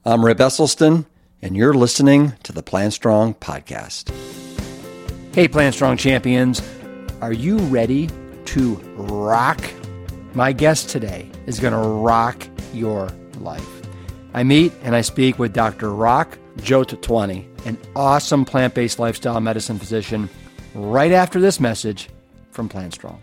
I'm Rip Esselstyn, and you're listening to the Plant Strong Podcast. Hey, Plant Strong champions, are you ready to rock? My guest today is going to rock your life. I meet and I speak with Dr. Rock Jotwani, an awesome plant-based lifestyle medicine physician, right after this message from Plant Strong.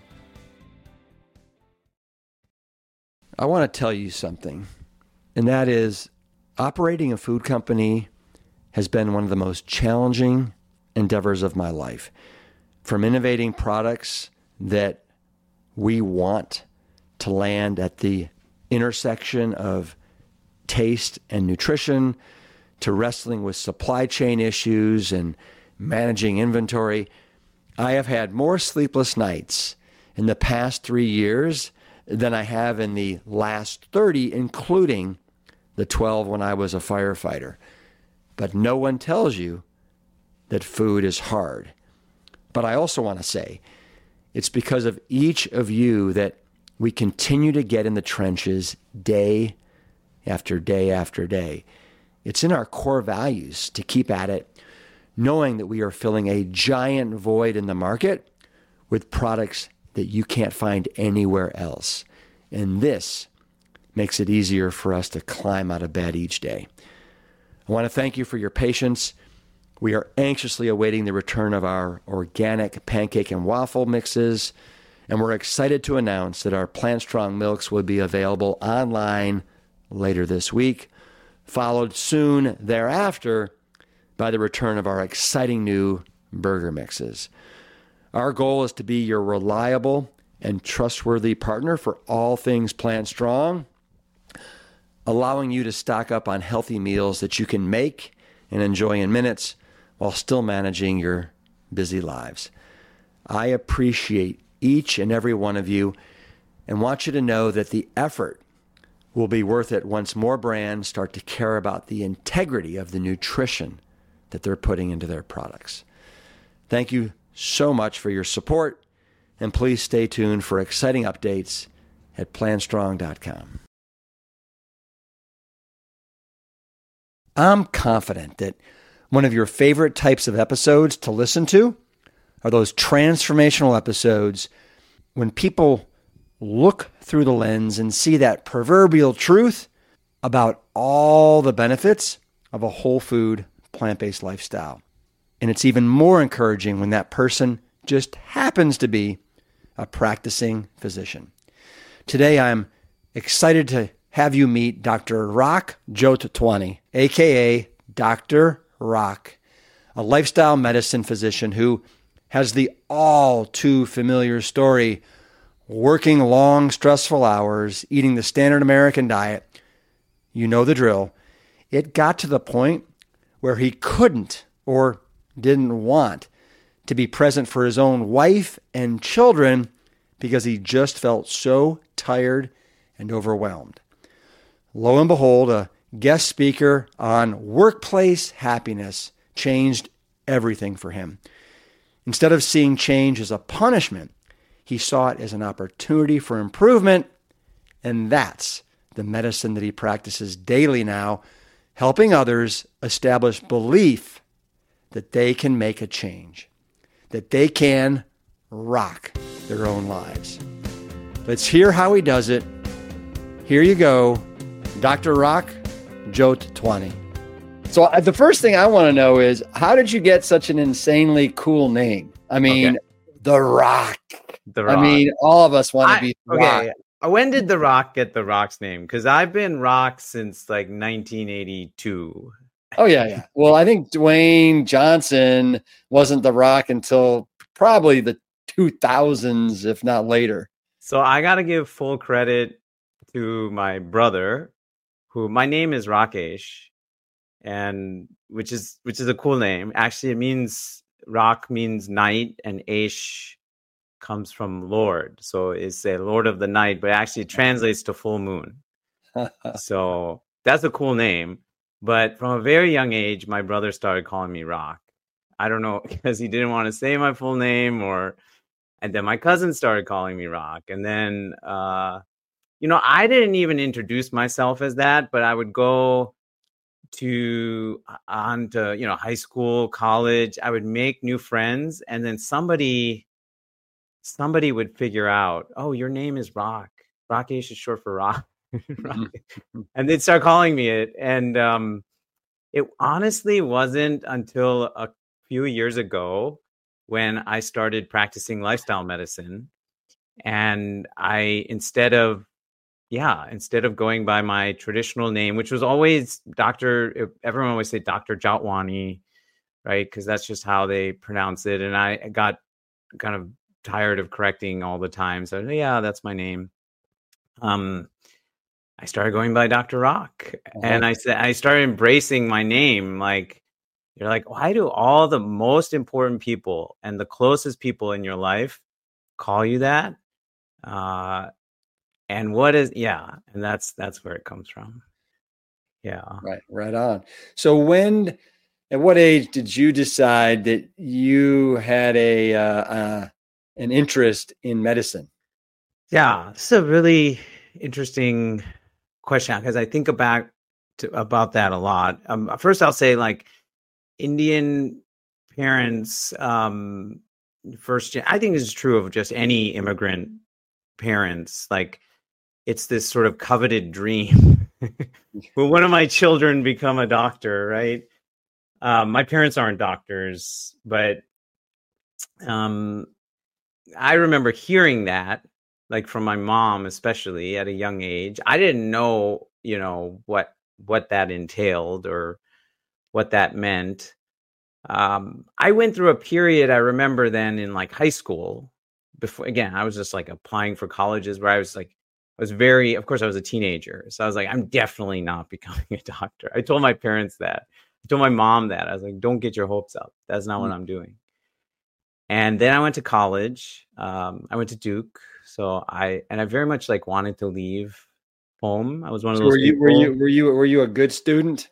I want to tell you something, and that is operating a food company has been one of the most challenging endeavors of my life. From innovating products that we want to land at the intersection of taste and nutrition, to wrestling with supply chain issues and managing inventory, I have had more sleepless nights in the past 3 years than I have in the last 30, including the 12 when I was a firefighter. But no one tells you that food is hard. But I also want to say, it's because of each of you that we continue to get in the trenches day after day after day. It's in our core values to keep at it, knowing that we are filling a giant void in the market with products that you can't find anywhere else. And this makes it easier for us to climb out of bed each day. I want to thank you for your patience. We are anxiously awaiting the return of our organic pancake and waffle mixes, and we're excited to announce that our Plant Strong milks will be available online later this week, followed soon thereafter by the return of our exciting new burger mixes. Our goal is to be your reliable and trustworthy partner for all things Plant Strong, allowing you to stock up on healthy meals that you can make and enjoy in minutes while still managing your busy lives. I appreciate each and every one of you and want you to know that the effort will be worth it once more brands start to care about the integrity of the nutrition that they're putting into their products. Thank you so much for your support, and please stay tuned for exciting updates at plantstrong.com. I'm confident that one of your favorite types of episodes to listen to are those transformational episodes when people look through the lens and see that proverbial truth about all the benefits of a whole food, plant-based lifestyle. And it's even more encouraging when that person just happens to be a practicing physician. Today, I'm excited to have you meet Dr. Rock Jotwani, aka Dr. Rock, a lifestyle medicine physician who has the all too familiar story working long, stressful hours, eating the standard American diet. You know the drill. It got to the point where he couldn't or didn't want to be present for his own wife and children because he just felt so tired and overwhelmed. Lo and behold, a guest speaker on workplace happiness changed everything for him. Instead of seeing change as a punishment, he saw it as an opportunity for improvement, and that's the medicine that he practices daily now, helping others establish belief that they can make a change, that they can rock their own lives. Let's hear how he does it. Here you go, Dr. Rock Jotwani. So the first thing I want to know is, how did you get such an insanely cool name? I mean, The Rock. The Rock. I mean, all of us want to be The Rock. When did The Rock get The Rock's name? Because I've been Rock since like 1982. Oh, yeah. Well, I think Dwayne Johnson wasn't The Rock until probably the 2000s, if not later. So I got to give full credit to my brother, who my name is Rakesh, and which is a cool name. Actually, it means Rock means night, and Aish comes from Lord. So it's a Lord of the Night, but it actually translates to full moon. So that's a cool name. But from a very young age, my brother started calling me Rock. I don't know, because he didn't want to say my full name, and then my cousin started calling me Rock. And then, I didn't even introduce myself as that, but I would go to high school, college. I would make new friends, and then somebody would figure out, oh, your name is Rock. Rakesh is short for Rock. And they'd start calling me it. And it honestly wasn't until a few years ago when I started practicing lifestyle medicine. And instead of going by my traditional name, which was always everyone always say Dr. Jotwani, right? Because that's just how they pronounce it. And I got kind of tired of correcting all the time. So yeah, that's my name. I started going by Dr. Rock. And I started embracing my name. Like, you're like, why do all the most important people and the closest people in your life call you that? And that's where it comes from. Yeah. Right on. So at what age did you decide that you had an interest in medicine? Yeah, this is a really interesting question because I think about that a lot. First, I'll say, like, Indian parents, first gen, I think this is true of just any immigrant parents. Like, it's this sort of coveted dream. Will one of my children become a doctor, right? My parents aren't doctors, but I remember hearing that, like, from my mom, especially at a young age. I didn't know, what that entailed or what that meant. I went through a period, I remember then in like high school, before, again, I was just like applying for colleges where I was a teenager. So I was like, I'm definitely not becoming a doctor. I told my parents that. I told my mom that. I was like, don't get your hopes up. That's not what I'm doing. And then I went to college. I went to Duke. So I very much like wanted to leave home. I was one of those people. Were you a good student?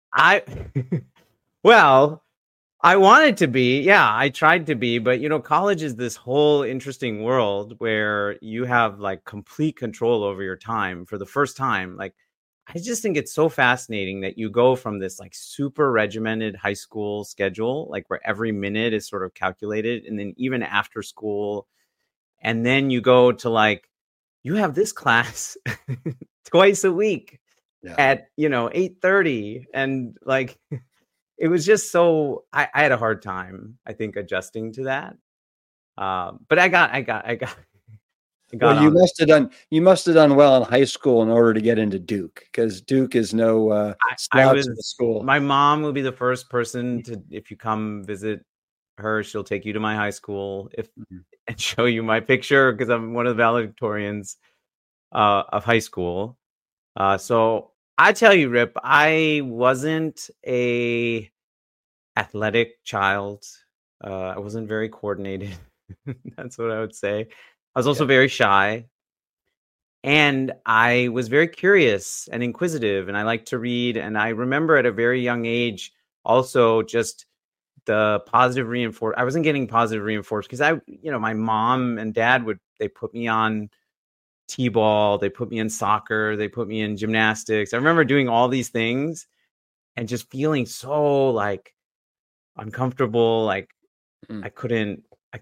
Well, I wanted to be. Yeah, I tried to be. But, college is this whole interesting world where you have like complete control over your time for the first time. Like, I just think it's so fascinating that you go from this like super regimented high school schedule, like where every minute is sort of calculated. And then even after school, and then you go to like, you have this class twice a week at, 8:30. And like, it was just so, I had a hard time, I think, adjusting to that. But I got well, you must have done well in high school in order to get into Duke, because Duke is no slouch of the school. My mom will be the first person to, if you come visit her, she'll take you to my high school and show you my picture, because I'm one of the valedictorians of high school. So I tell you, Rip, I wasn't a athletic child. I wasn't very coordinated. That's what I would say. I was also very shy, and I was very curious and inquisitive, and I liked to read. And I remember at a very young age also just the positive reinforcement. I wasn't getting positive reinforcement because my mom and dad they put me on t-ball, they put me in soccer, they put me in gymnastics. I remember doing all these things and just feeling so like uncomfortable. Like I couldn't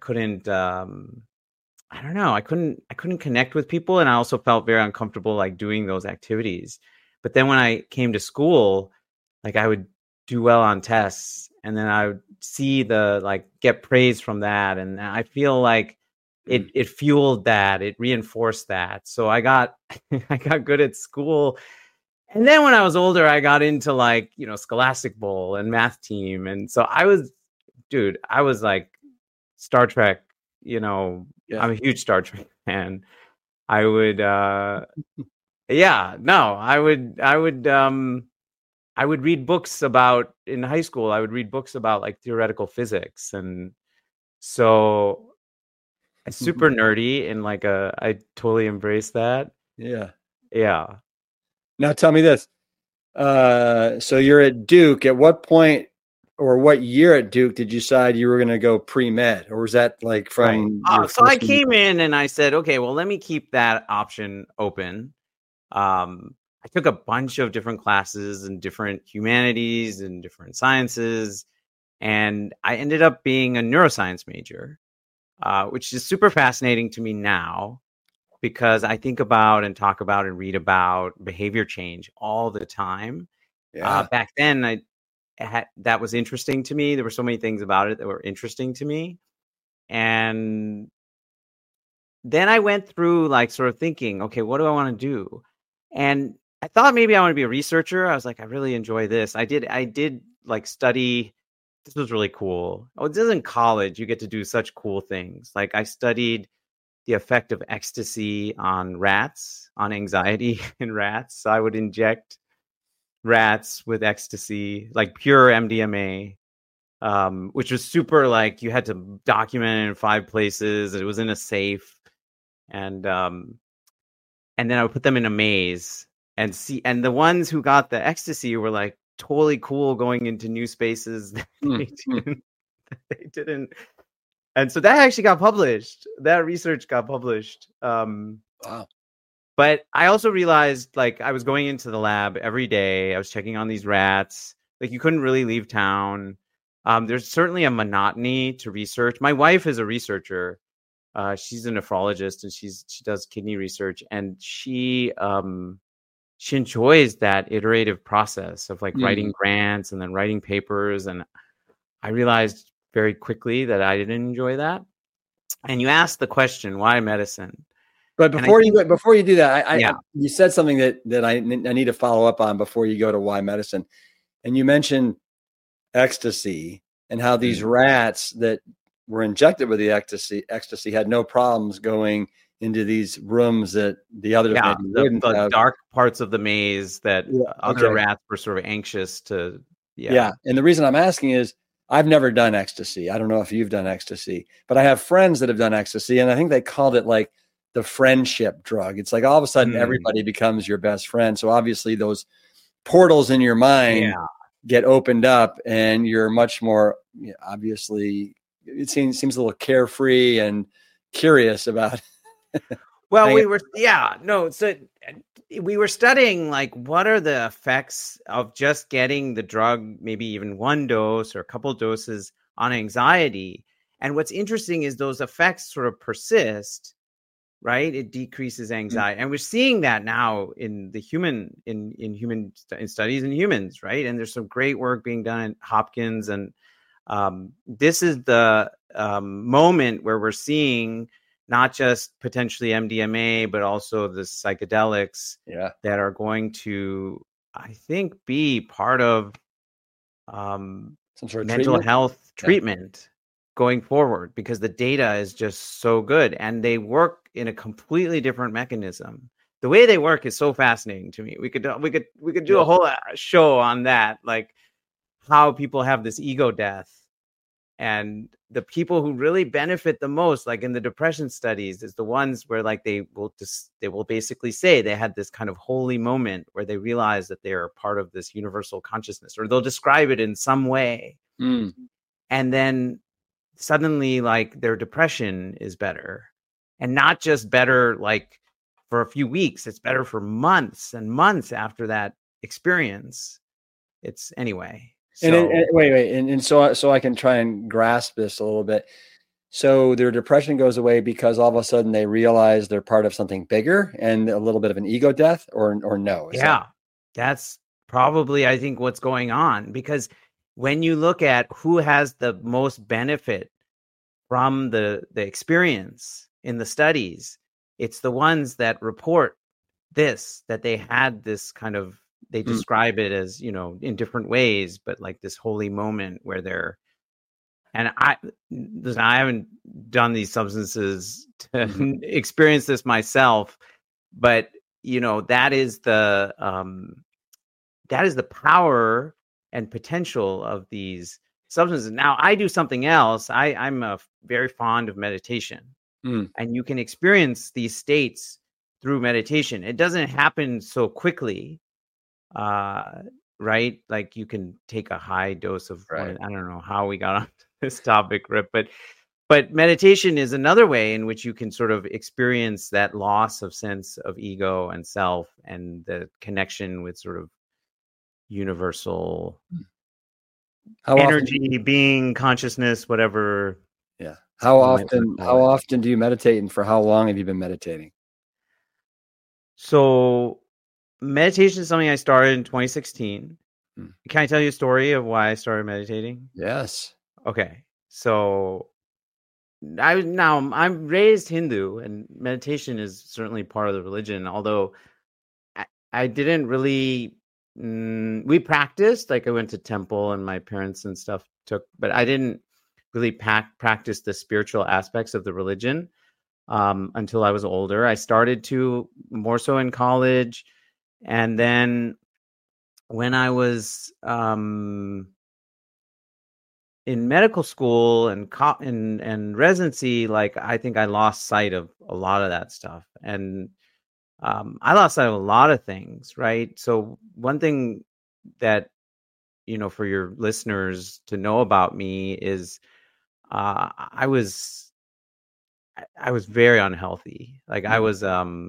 I don't know. I couldn't connect with people. And I also felt very uncomfortable, like doing those activities. But then when I came to school, like I would do well on tests, and then I would see get praise from that. And I feel like it fueled that, it reinforced that. So I got good at school. And then when I was older, I got into Scholastic Bowl and math team. And so I was like Star Trek, I'm a huge Star Trek fan. I would, I would read books about, in high school, I would read books about like theoretical physics. And so it's super nerdy, and I totally embrace that. Yeah. Yeah. Now tell me this. So you're at Duke. At what point or what year at Duke did you decide you were going to go pre-med, or was that like from? Right. So I came in and I said, okay, well, let me keep that option open. I took a bunch of different classes in different humanities and different sciences, and I ended up being a neuroscience major, which is super fascinating to me now because I think about and talk about and read about behavior change all the time. Yeah. Back then, that was interesting to me. There were so many things about it that were interesting to me. And then I went through like sort of thinking, okay, what do I want to do? And I thought maybe I want to be a researcher. I was like, I really enjoy this. I did like study. This was really cool. Oh, this is in college. You get to do such cool things. Like I studied the effect of ecstasy on rats, on anxiety in rats. So I would inject rats with ecstasy, like pure MDMA, which was super, like you had to document it in 5 places. It was in a safe. And then I would put them in a maze and see. And the ones who got the ecstasy were like totally cool going into new spaces that they didn't. And so that actually got published. That research got published. Wow. But I also realized, like, I was going into the lab every day. I was checking on these rats. Like, you couldn't really leave town. There's certainly a monotony to research. My wife is a researcher. She's a nephrologist and she does kidney research, and she enjoys that iterative process of like writing grants and then writing papers. And I realized very quickly that I didn't enjoy that. And you asked the question, why medicine? But before you do that, you said something that I need to follow up on before you go to why medicine. And you mentioned ecstasy and how these rats that were injected with the ecstasy had no problems going into these rooms that the others maybe wouldn't the have. Dark parts of the maze that other rats were sort of anxious to. Yeah. And the reason I'm asking is I've never done ecstasy. I don't know if you've done ecstasy, but I have friends that have done ecstasy, and I think they called it like the friendship drug. It's like all of a sudden everybody becomes your best friend. So obviously those portals in your mind get opened up, and you're much more obviously. It seems a little carefree and curious about. Well, so we were studying like what are the effects of just getting the drug, maybe even one dose or a couple doses on anxiety. And what's interesting is those effects sort of persist, right? It decreases anxiety. And we're seeing that now in the human studies in humans, right? And there's some great work being done at Hopkins, and this is the moment where we're seeing not just potentially MDMA, but also the psychedelics that are going to, I think, be part of some sort of mental health treatment going forward, because the data is just so good and they work in a completely different mechanism. The way they work is so fascinating to me. We could do a whole show on that, like how people have this ego death, and the people who really benefit the most, like in the depression studies, is the ones where like they will basically say they had this kind of holy moment where they realize that they are part of this universal consciousness, or they'll describe it in some way. And then suddenly like their depression is better, and not just better like for a few weeks, it's better for months and months after that experience. It's anyway. So, And so I can try and grasp this a little bit. So their depression goes away because all of a sudden they realize they're part of something bigger, and a little bit of an ego death, or no? That's probably, I think, what's going on, because when you look at who has the most benefit from the experience in the studies, it's the ones that report that they had this kind of, they describe it as, in different ways, but like this holy moment where they're, and I haven't done these substances to experience this myself, but that is the power and potential of these substances. Now I do something else. I'm very fond of meditation, and you can experience these states through meditation. It doesn't happen so quickly. Right? Like you can take a high dose of one. I don't know how we got on this topic, Rip, but But meditation is another way in which you can sort of experience that loss of sense of ego and self and the connection with sort of universal How energy, being, consciousness, whatever. Yeah. How often do you meditate, and for how long have you been meditating? So meditation is something I started in 2016. Can I tell you a story of why I started meditating? Yes. Okay. So I'm raised Hindu, and meditation is certainly part of the religion, although I didn't really we practiced, like I went to temple and my parents and stuff but I didn't really practice the spiritual aspects of the religion until I was older. I started to more so in college, and then when I was in medical school and residency, like I think I lost sight of a lot of that stuff, and I lost sight of a lot of things, right? So one thing that, for your listeners to know about me is I was very unhealthy. Like I was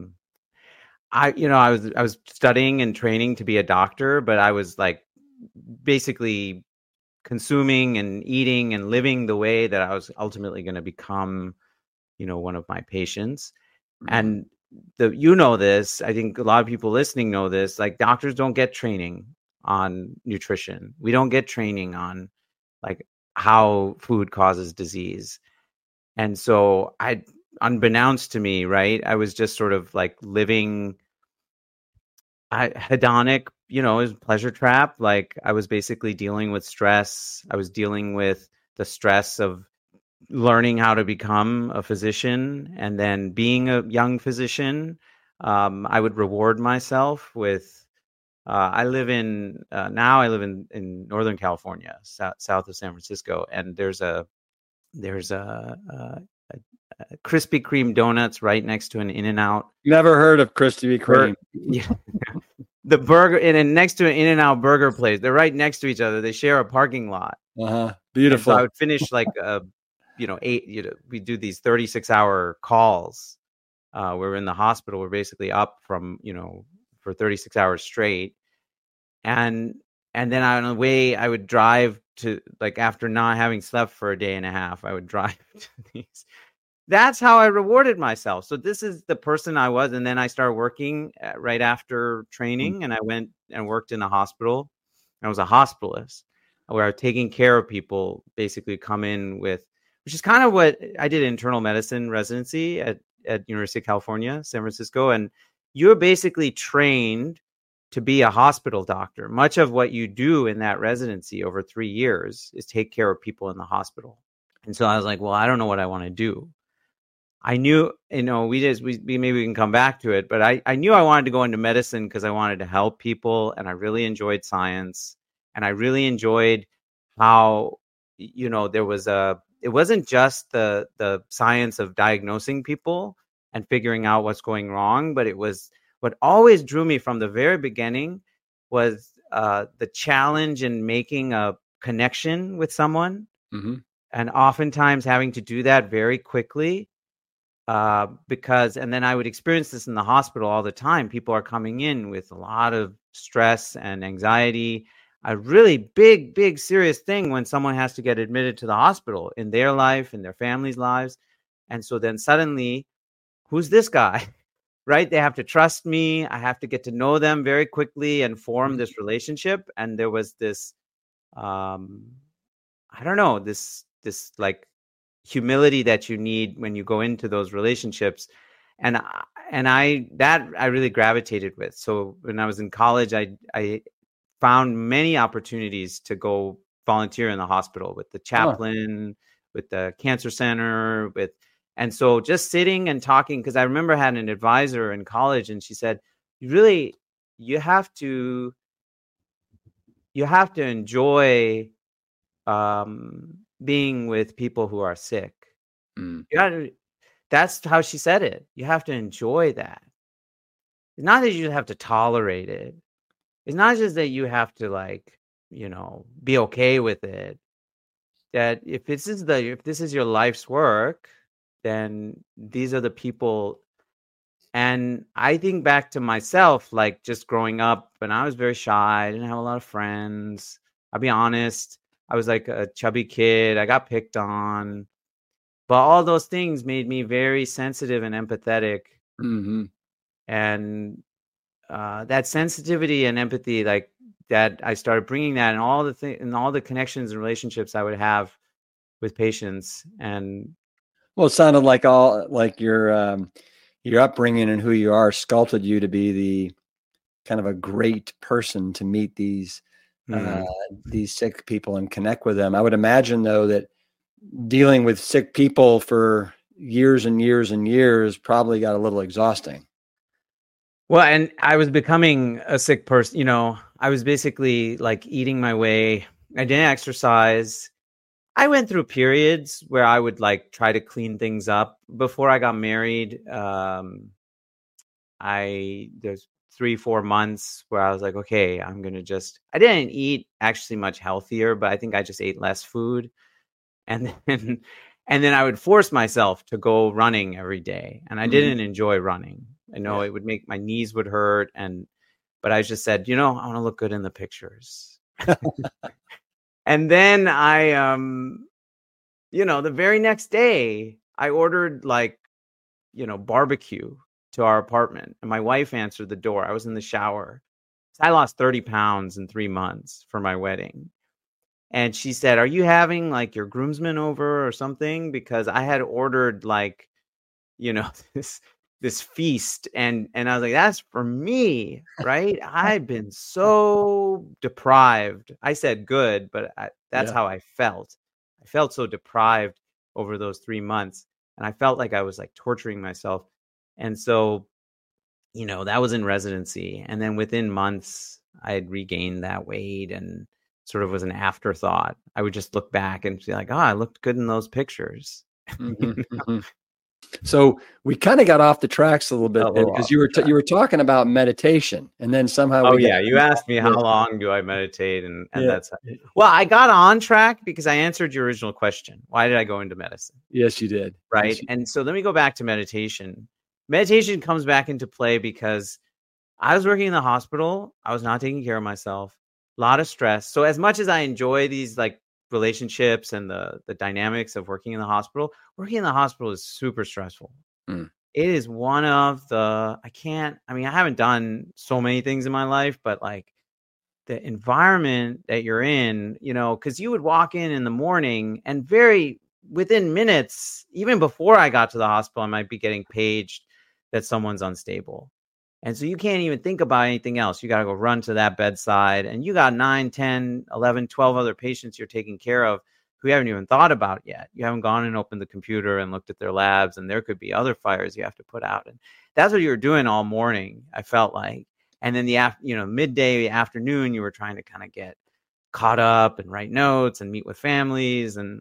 I was studying and training to be a doctor, but I was like basically consuming and eating and living the way that I was ultimately going to become, one of my patients. And this, I think a lot of people listening know this, like doctors don't get training on nutrition. We don't get training on like how food causes disease. And so unbeknownst to me, right, I was just sort of like living hedonic, it was a pleasure trap. Like I was basically dealing with stress. I was dealing with the stress of learning how to become a physician, and then being a young physician. I would reward myself with, I live in Northern California, south of San Francisco. And there's a Krispy Kreme donuts right next to an In-N-Out. Never heard of Krispy Kreme. Yeah. The burger, and next to an In-N-Out burger place. They're right next to each other. They share a parking lot. Beautiful. And so I would finish like we do these 36-hour calls. We're in the hospital. We're basically up from, for 36 hours straight. And then on the way, I would drive to, like, after not having slept for a day and a half, I would drive to these. That's how I rewarded myself. So this is the person I was. And then I started working right after training, and I went and worked in a hospital. I was a hospitalist where I was taking care of people, basically come in with, which is kind of what I did, internal medicine residency at University of California, San Francisco. And you're basically trained to be a hospital doctor. Much of what you do in that residency over 3 years is take care of people in the hospital. And so I was like, well, I don't know what I want to do. I knew, we maybe we can come back to it, but I knew I wanted to go into medicine because I wanted to help people, and I really enjoyed science, and I really enjoyed how, there was it wasn't just the science of diagnosing people and figuring out what's going wrong, but it was what always drew me from the very beginning was the challenge in making a connection with someone, and oftentimes having to do that very quickly. And then I would experience this in the hospital all the time. People are coming in with a lot of stress and anxiety, a really big, serious thing when someone has to get admitted to the hospital in their life, in their family's lives. And so then suddenly, who's this guy, right? They have to trust me. I have to get to know them very quickly and form this relationship. And there was this, I don't know, this like humility that you need when you go into those relationships. And I really gravitated with. So when I was in college, I found many opportunities to go volunteer in the hospital with the chaplain, with the cancer center, and so just sitting and talking, because I remember I had an advisor in college, and she said, you have to enjoy being with people who are sick. That's how she said it. You have to enjoy that. It's not that you have to tolerate it. It's not just that you have to be okay with it. that if this is your life's work, then these are the people. And I think back to myself, like just growing up, when I was very shy, I didn't have a lot of friends. I'll be honest, I was like a chubby kid. I got picked on, but all those things made me very sensitive and empathetic. Mm-hmm. And that sensitivity and empathy, like that, I started bringing that in all the connections and relationships I would have with patients. And Well, it sounded like your upbringing and who you are sculpted you to be the kind of a great person to meet these sick people and connect with them. I would imagine, though, that dealing with sick people for years and years and years probably got a little exhausting. Well, and I was becoming a sick person. You know, I was basically like eating my way. I didn't exercise. I went through periods where I would like try to clean things up. Before I got married, there's 3-4 months where I was like, okay, I didn't eat actually much healthier, but I think I just ate less food. And then I would force myself to go running every day. And I didn't enjoy running. I know it would make my knees would hurt. But I just said, I want to look good in the pictures. And then I, the very next day I ordered barbecue to our apartment, and my wife answered the door. I was in the shower. I lost 30 pounds in 3 months for my wedding. And she said, "Are you having like your groomsmen over or something?" Because I had ordered this feast, and I was like, "That's for me, right?" I've been so deprived. I said good, but that's how I felt. I felt so deprived over those 3 months, and I felt like I was like torturing myself. And so, that was in residency, and then within months, I had regained that weight, and sort of was an afterthought. I would just look back and be like, "Oh, I looked good in those pictures." So we kind of got off the tracks a little bit because you were talking about meditation, and then somehow you asked me how long do I meditate, and that's well, I got on track because I answered your original question. Why did I go into medicine? Yes, you did. Right. Yes, you did. And so let me go back to meditation. Meditation comes back into play because I was working in the hospital. I was not taking care of myself. A lot of stress. So as much as I enjoy these like relationships and the dynamics of working in the hospital is super stressful. It is one of the, I haven't done so many things in my life, but like the environment that you're in, because you would walk in the morning and within minutes, even before I got to the hospital, I might be getting paged that someone's unstable. And so you can't even think about anything else. You got to go run to that bedside, and you got 9, 10, 11, 12 other patients you're taking care of who you haven't even thought about yet. You haven't gone and opened the computer and looked at their labs, and there could be other fires you have to put out. And that's what you were doing all morning, I felt like. And then midday, afternoon, you were trying to kind of get caught up and write notes and meet with families. And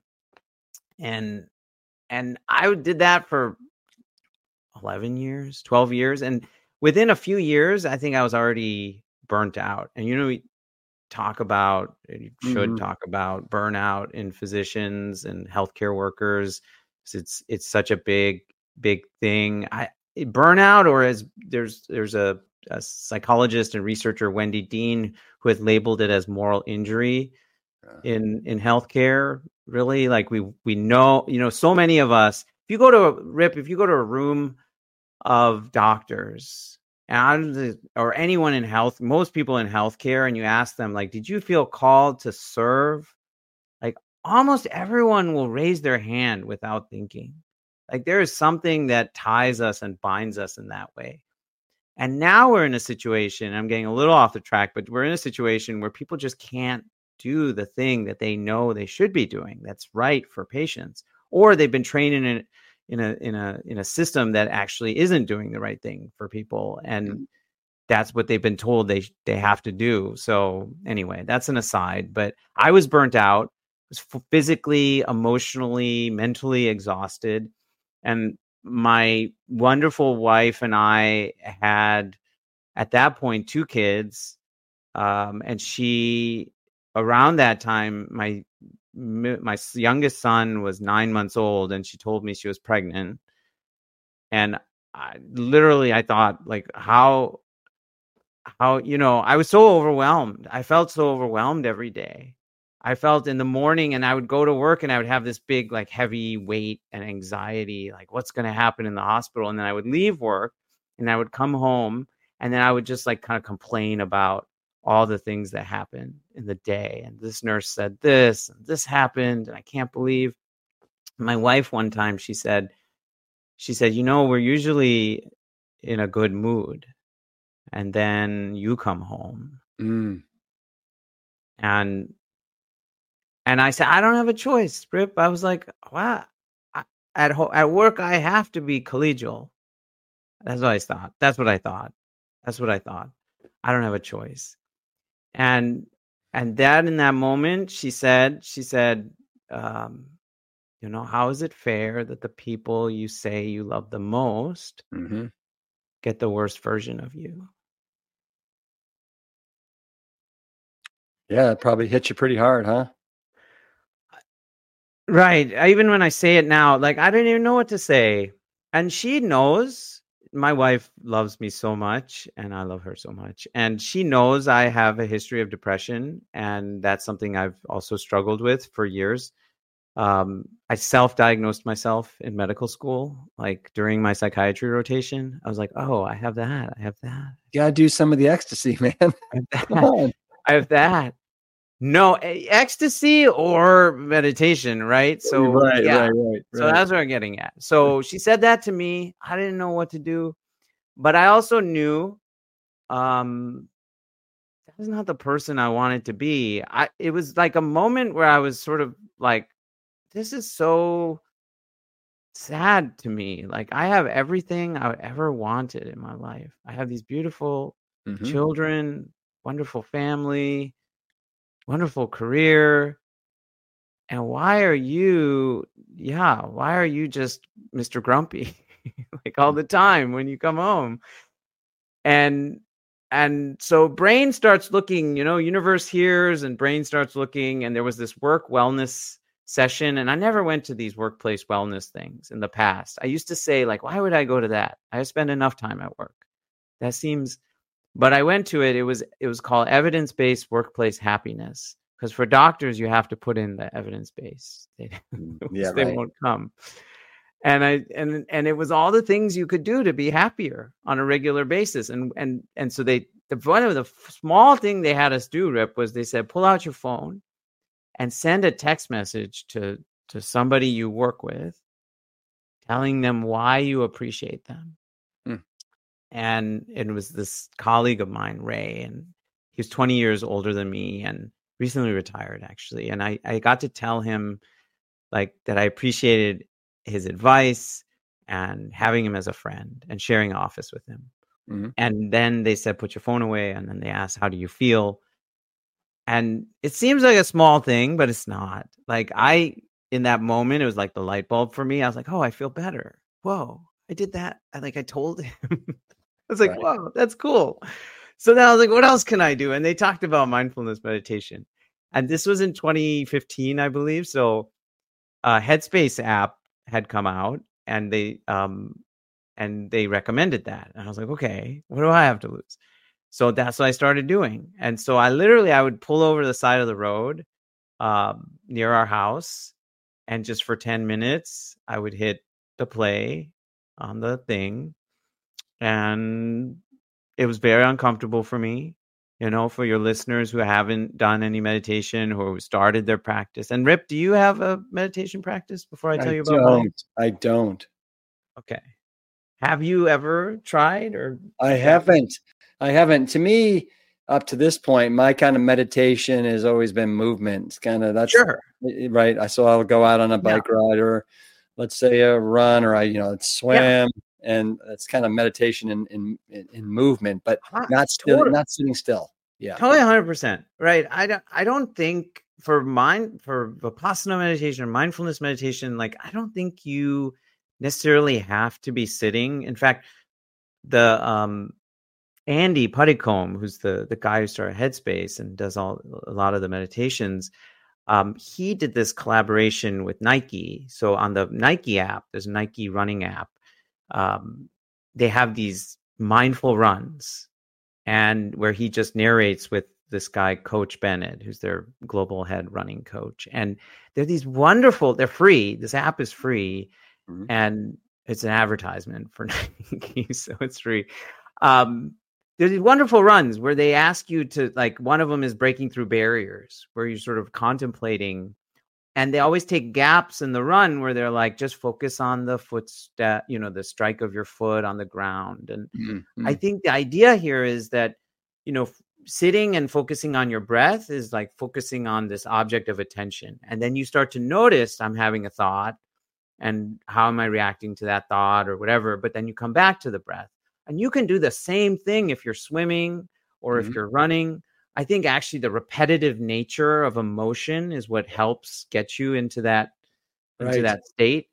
I did that for 11 years, 12 years. And within a few years, I think I was already burnt out. And, we should talk about burnout in physicians and healthcare workers. It's such a big, big thing. Burnout, or as there's a psychologist and researcher, Wendy Dean, who has labeled it as moral injury in healthcare. Really, like we know, so many of us, if you go to a room of doctors or anyone in health, most people in healthcare, and you ask them, like, did you feel called to serve? Like almost everyone will raise their hand without thinking. Like there is something that ties us and binds us in that way. And now we're in a situation, I'm getting a little off the track, but we're in a situation where people just can't do the thing that they know they should be doing that's right for patients, or they've been trained in a system that actually isn't doing the right thing for people, and that's what they've been told they have to do. So anyway, that's an aside, but I was burnt out, was physically, emotionally, mentally exhausted. And my wonderful wife and I had at that point 2 kids, and she, around that time, my youngest son was 9 months old, and she told me she was pregnant. And I thought, like, how, I was so overwhelmed. I felt so overwhelmed every day. I felt in the morning, and I would go to work and I would have this big, like, heavy weight and anxiety, like, what's going to happen in the hospital? And then I would leave work and I would come home, and then I would just, like, kind of complain about all the things that happened in the day. And this nurse said this, and this happened, and I can't believe. My wife, one time, she said, we're usually in a good mood, and then you come home. And I said, I don't have a choice, Rip. I was like, wow. At work, I have to be collegial. That's what I thought. I don't have a choice. And that, in that moment, she said, how is it fair that the people you say you love the most get the worst version of you? Yeah, it probably hit you pretty hard, huh? Right. Even when I say it now, like, I don't even know what to say. And she knows. My wife loves me so much, and I love her so much. And she knows I have a history of depression, and that's something I've also struggled with for years. I self-diagnosed myself in medical school, like during my psychiatry rotation. I was like, oh, I have that. You gotta do some of the ecstasy, man. I have that. No, ecstasy or meditation, right? So right. So that's what I'm getting at. So she said that to me. I didn't know what to do, but I also knew that's not the person I wanted to be. It was like a moment where I was sort of like, this is so sad to me. Like, I have everything I ever wanted in my life. I have these beautiful children, wonderful family, wonderful career. And why are you just Mr. Grumpy like all the time when you come home? And so brain starts looking, universe hears, and brain starts looking. And there was this work wellness session, and I never went to these workplace wellness things in the past. I used to say, like, why would I go to that? I spend enough time at work. But I went to it. It was called Evidence-Based Workplace Happiness, because for doctors, you have to put in the evidence base. They won't come. And it was all the things you could do to be happier on a regular basis. And so one of the small thing they had us do, Rip, was they said, pull out your phone and send a text message to somebody you work with, telling them why you appreciate them. And it was this colleague of mine, Ray, and he was 20 years older than me and recently retired, actually. And I got to tell him, like, that I appreciated his advice and having him as a friend and sharing an office with him. And then they said, put your phone away. And then they asked, how do you feel? And it seems like a small thing, but it's not. Like, in that moment, it was like the light bulb for me. I was like, oh, I feel better. Whoa, I did that. I told him. I was like, whoa, that's cool. So then I was like, what else can I do? And they talked about mindfulness meditation. And this was in 2015, I believe. So Headspace app had come out, and they recommended that. And I was like, okay, what do I have to lose? So that's what I started doing. And so I would pull over the side of the road near our house, and just for 10 minutes, I would hit the play on the thing. And it was very uncomfortable for me, for your listeners who haven't done any meditation or who started their practice. And Rip, do you have a meditation practice before I tell you about mine? I don't. Okay. Have you ever tried? Or I haven't. To me, up to this point, my kind of meditation has always been movement. It's kind of, that's sure. Right. So I'll go out on a bike ride, or let's say a run, or I swim, and it's kind of meditation in movement, but not sitting still. Yeah. Totally 100%. Right. I don't think for Vipassana meditation or mindfulness meditation, like, I don't think you necessarily have to be sitting. In fact, the Andy Puddicombe, who's the guy who started Headspace and does a lot of the meditations, He did this collaboration with Nike. So on the Nike app, there's a Nike running app. They have these mindful runs, and where he just narrates with this guy, Coach Bennett, who's their global head running coach. And they're these wonderful, they're free. This app is free, and it's an advertisement for Nike, so it's free. There's these wonderful runs where they ask you to, like, one of them is breaking through barriers, where you're sort of contemplating, and they always take gaps in the run where they're like, just focus on the footstep, the strike of your foot on the ground. And I think the idea here is that, sitting and focusing on your breath is like focusing on this object of attention. And then you start to notice, I'm having a thought, and how am I reacting to that thought or whatever? But then you come back to the breath. And you can do the same thing if you're swimming or if you're running. I think actually the repetitive nature of emotion is what helps get you into that state.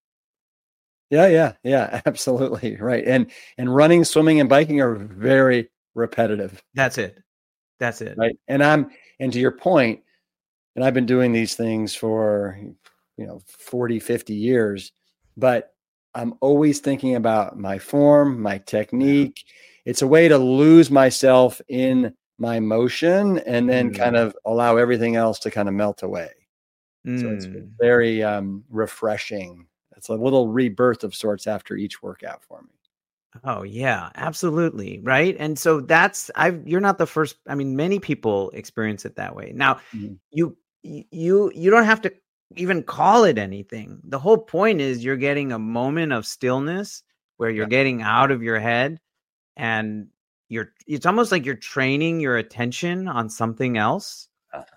Yeah, absolutely. Right. And running, swimming, and biking are very repetitive. That's it. Right. And to your point, and I've been doing these things for, 40, 50 years, but I'm always thinking about my form, my technique. It's a way to lose myself in my motion and then kind of allow everything else to kind of melt away. So it's very refreshing. It's a little rebirth of sorts after each workout for me. Oh yeah, absolutely. Right. And so you're not the first. I mean, many people experience it that way. Now you don't have to even call it anything. The whole point is you're getting a moment of stillness where you're getting out of your head, and it's almost like you're training your attention on something else.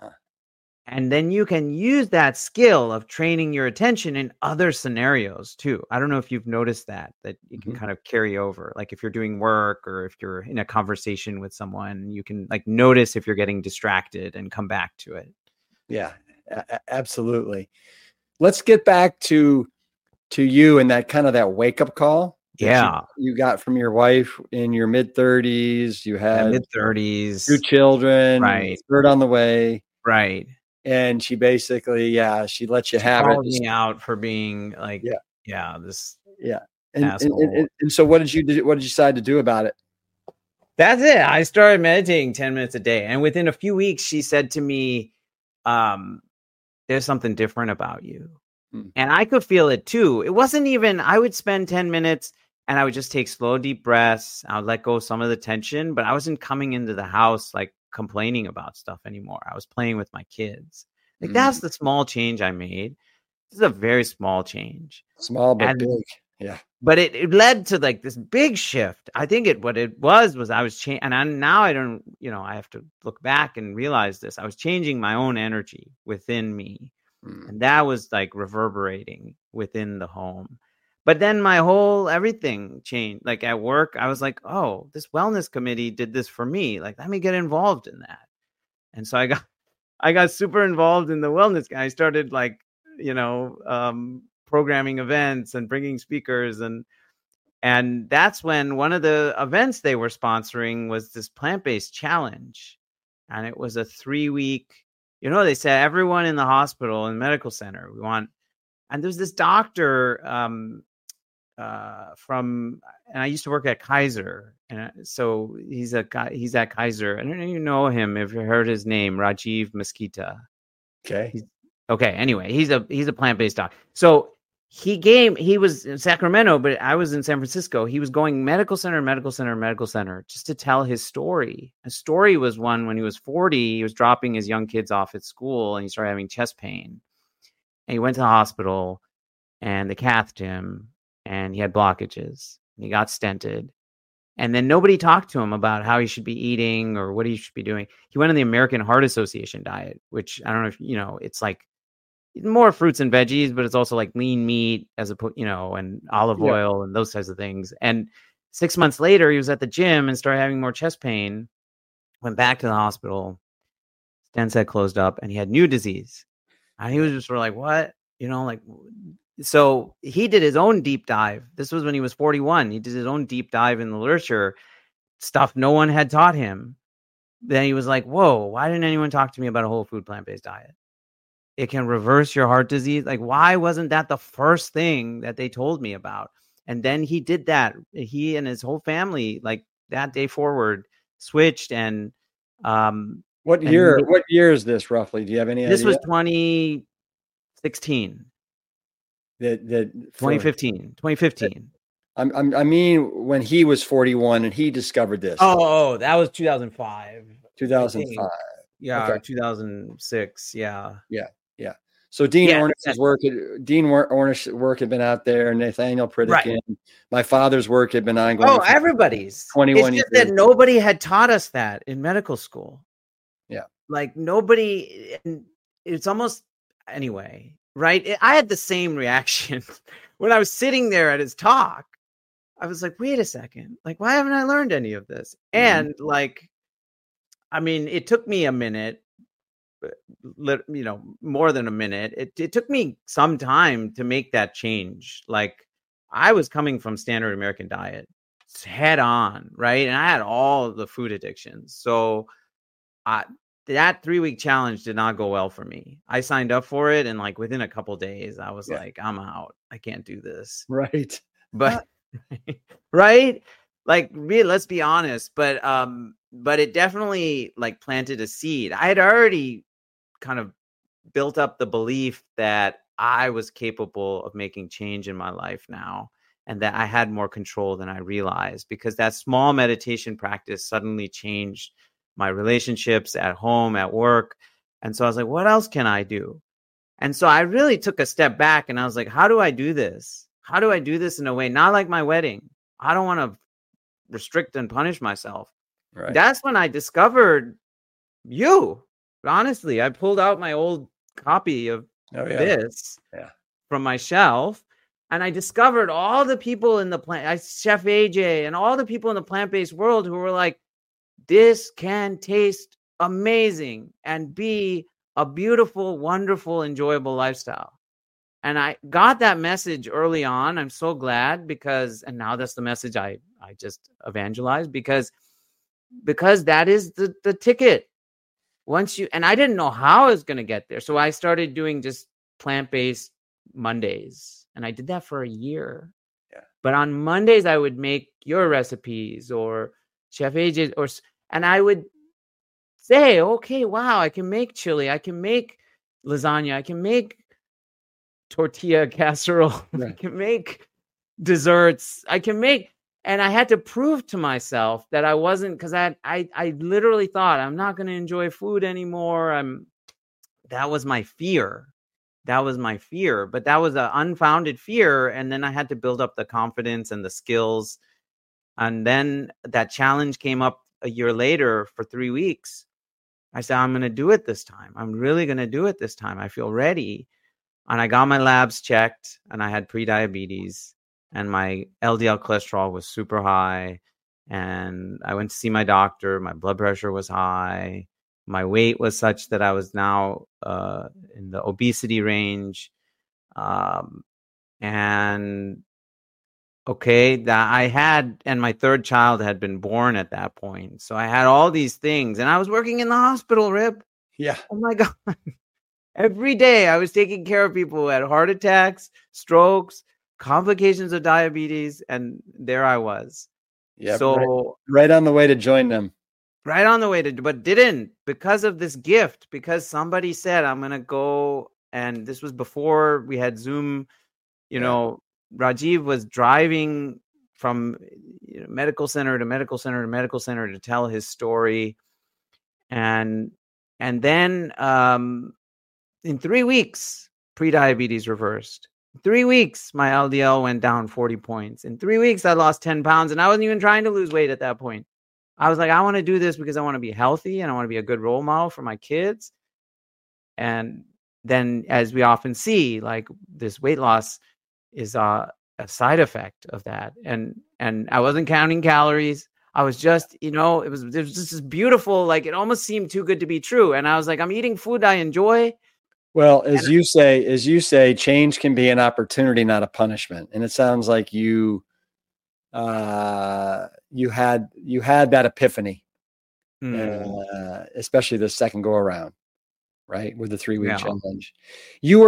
And then you can use that skill of training your attention in other scenarios too. I don't know if you've noticed that you can kind of carry over. Like if you're doing work or if you're in a conversation with someone, you can like notice if you're getting distracted and come back to it. Yeah, absolutely. Let's get back to you and that kind of that wake up call. Yeah. You got from your wife in your mid-30s. You had mid-30s, 2 children, right? Third on the way, right? And she basically, she let you have called it. Me out for being like, And so, what did you do? What did you decide to do about it? That's it. I started meditating 10 minutes a day, and within a few weeks, she said to me, "There's something different about you," and I could feel it too. It wasn't even. I would spend 10 minutes. And I would just take slow, deep breaths. I would let go of some of the tension, but I wasn't coming into the house like complaining about stuff anymore. I was playing with my kids. Like that's the small change I made. This is a very small change. Small but big. Yeah. But it led to like this big shift. I think what it was I was changing, and now I don't, I have to look back and realize this. I was changing my own energy within me, and that was like reverberating within the home. But then my whole everything changed. Like at work, I was like, oh, this wellness committee did this for me. Like, let me get involved in that. And so I got super involved in the wellness. I started like, programming events and bringing speakers. And that's when one of the events they were sponsoring was this plant-based challenge. And it was a 3-week, they said everyone in the hospital and medical center, and there's this doctor, and I used to work at Kaiser, and so he's at Kaiser. I don't know if you know him. If you heard his name, Rajiv Mesquita. Okay. Anyway, he's a plant-based doc. So he was in Sacramento, but I was in San Francisco. He was going medical center, just to tell his story. His story was one when he was 40, he was dropping his young kids off at school, and he started having chest pain. And he went to the hospital, and they cathed him. And he had blockages, and he got stented. And then nobody talked to him about how he should be eating or what he should be doing. He went on the American Heart Association diet, which I don't know if, it's like more fruits and veggies, but it's also like lean meat and olive oil and those types of things. And 6 months later, he was at the gym and started having more chest pain, went back to the hospital, stents had closed up, and he had new disease. And he was just sort of like, what? So he did his own deep dive. This was when he was 41. He did his own deep dive in the literature, stuff no one had taught him. Then he was like, whoa, why didn't anyone talk to me about a whole food plant-based diet? It can reverse your heart disease. Like, why wasn't that the first thing that they told me about? And then he did that. He and his whole family, like that day forward, switched and What year is this roughly? Do you have any idea? This was 2016. That 2015. I mean, when he was 41 and he discovered this. Oh, that was 2005. 2005. Yeah, okay. Or 2006. Yeah. So Dean Ornish's work had been out there. Nathaniel Pritikin. Right. My father's work had been ongoing. Oh, everybody's 21 years. That nobody had taught us that in medical school. Yeah. Like nobody. It's almost anyway, right? I had the same reaction when I was sitting there at his talk. I was like, wait a second. Like, why haven't I learned any of this? And like, I mean, it took me a minute. More than a minute. It took me some time to make that change. Like I was coming from standard American diet head on, right? And I had all the food addictions. So that 3-week challenge did not go well for me. I signed up for it. And like within a couple days, I was like, I'm out. I can't do this. Right. But right. Like, let's be honest. But it definitely like planted a seed. I had already kind of built up the belief that I was capable of making change in my life now, and that I had more control than I realized, because that small meditation practice suddenly changed my relationships at home, at work. And so I was like, what else can I do? And so I really took a step back and I was like, how do I do this? How do I do this in a way, not like my wedding? I don't want to restrict and punish myself. Right. That's when I discovered you. Honestly, I pulled out my old copy of this from my shelf, and I discovered all the people in the Chef AJ and all the people in the plant-based world who were like, this can taste amazing and be a beautiful, wonderful, enjoyable lifestyle. And I got that message early on. I'm so glad and now that's the message I just evangelize, because that is the ticket. And I didn't know how I was going to get there. So I started doing just plant-based Mondays, and I did that for a year. Yeah. But on Mondays, I would make your recipes or Chef AJ's, and I would say, okay, wow, I can make chili. I can make lasagna. I can make tortilla casserole. Right. I can make desserts. And I had to prove to myself that I wasn't, because I literally thought I'm not going to enjoy food anymore. That was my fear. But that was an unfounded fear. And then I had to build up the confidence and the skills. And then that challenge came up a year later for 3 weeks. I said, I'm going to do it this time. I'm really going to do it this time. I feel ready. And I got my labs checked, and I had prediabetes. And my LDL cholesterol was super high. And I went to see my doctor. My blood pressure was high. My weight was such that I was now in the obesity range. And my third child had been born at that point. So I had all these things. And I was working in the hospital, Rip. Yeah. Oh, my God. Every day I was taking care of people who had heart attacks, strokes, complications of diabetes, and there I was. Yeah. So right on the way to join them. Right on the way but didn't, because of this gift, because somebody said, I'm going to go. And this was before we had Zoom. Rajiv was driving from medical center to medical center to medical center to tell his story. And then in 3 weeks, prediabetes reversed. 3 weeks, my LDL went down 40 points. In 3 weeks, I lost 10 pounds, and I wasn't even trying to lose weight at that point. I was like, I want to do this because I want to be healthy and I want to be a good role model for my kids. And then, as we often see, like, this weight loss is a side effect of that. And I wasn't counting calories. I was just, it was just this beautiful, like, it almost seemed too good to be true. And I was like, I'm eating food I enjoy. Well, as you say, change can be an opportunity, not a punishment. And it sounds like you had that epiphany, especially the second go around. right? With the 3-week Yeah. challenge. You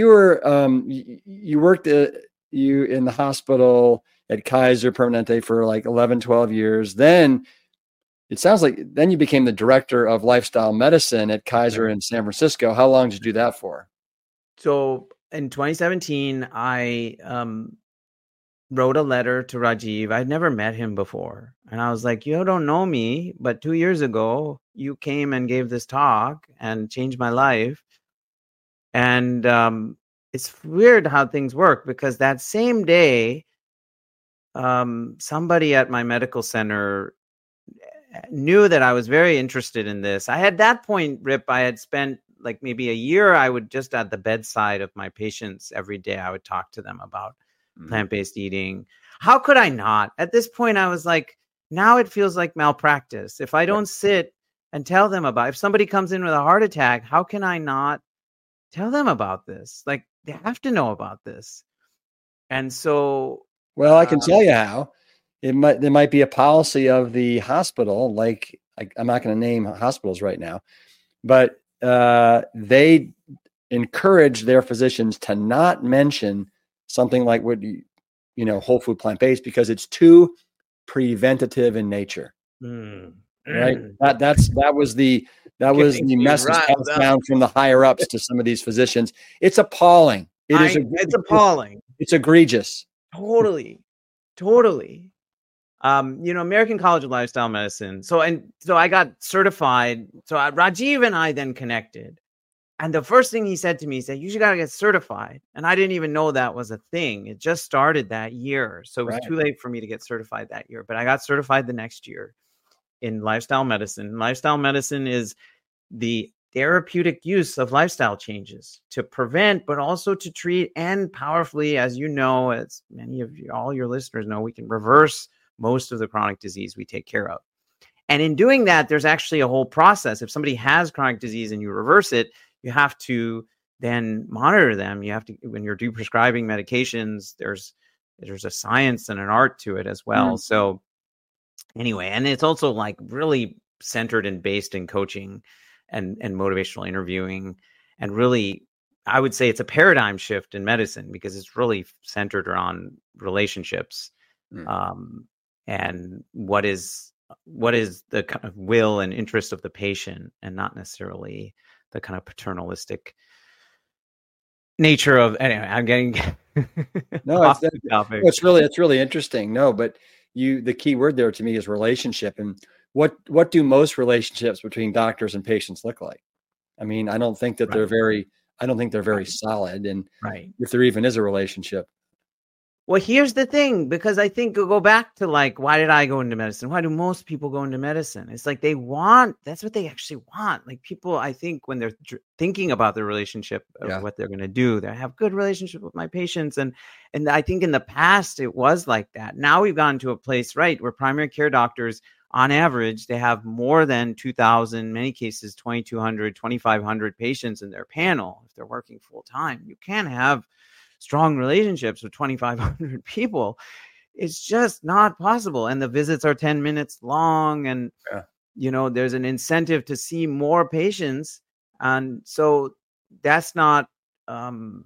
worked you in the hospital at Kaiser Permanente for like 11, 12 years. Then it sounds like then you became the director of lifestyle medicine at Kaiser in San Francisco. How long did you do that for? So in 2017, I wrote a letter to Rajiv. I'd never met him before. And I was like, you don't know me, but 2 years ago, you came and gave this talk and changed my life. And it's weird how things work, because that same day, somebody at my medical center knew that I was very interested in this. I had that point, Rip, I had spent like maybe a year, I would just at the bedside of my patients every day, I would talk to them about plant-based eating. How could I not? At this point, I was like, now it feels like malpractice. If I don't sit and tell them about, if somebody comes in with a heart attack, how can I not tell them about this? Like, they have to know about this. And so, well, I can tell you how. There might be a policy of the hospital, like I'm not going to name hospitals right now, but they encourage their physicians to not mention something like whole food plant-based, because it's too preventative in nature. Right? That was the message passed down from the higher ups to some of these physicians. It's appalling. It's appalling. It's egregious. Totally. American College of Lifestyle Medicine. So I got certified. So Rajiv and I then connected. And the first thing he said to me, he said, you got to get certified. And I didn't even know that was a thing. It just started that year. So it was too late for me to get certified that year. But I got certified the next year in lifestyle medicine. Lifestyle medicine is the therapeutic use of lifestyle changes to prevent, but also to treat, and powerfully, as you know, as many of all your listeners know, we can reverse most of the chronic disease we take care of. And in doing that, there's actually a whole process. If somebody has chronic disease and you reverse it, you have to then monitor them. You have to, when you're prescribing medications, there's a science and an art to it as well. So anyway, and it's also like really centered and based in coaching and motivational interviewing. And really, I would say it's a paradigm shift in medicine, because it's really centered around relationships. And what is the kind of will and interest of the patient, and not necessarily the kind of paternalistic nature of. Anyway, I'm getting off the topic. It's really interesting. No, but the key word there to me is relationship. And what do most relationships between doctors and patients look like? I mean, I don't think that they're very solid. And if there even is a relationship. Well, here's the thing, because I think we'll go back to like, why did I go into medicine? Why do most people go into medicine? It's like that's what they actually want. Like people, I think when they're thinking about their relationship of what they're going to do, they have good relationship with my patients. And I think in the past it was like that. Now we've gotten to a place, where primary care doctors, on average, they have more than 2,000, many cases, 2,200, 2,500 patients in their panel. If they're working full time, you can't have strong relationships with 2,500 people. It's just not possible. And the visits are 10 minutes long. And, there's an incentive to see more patients. And so that's not a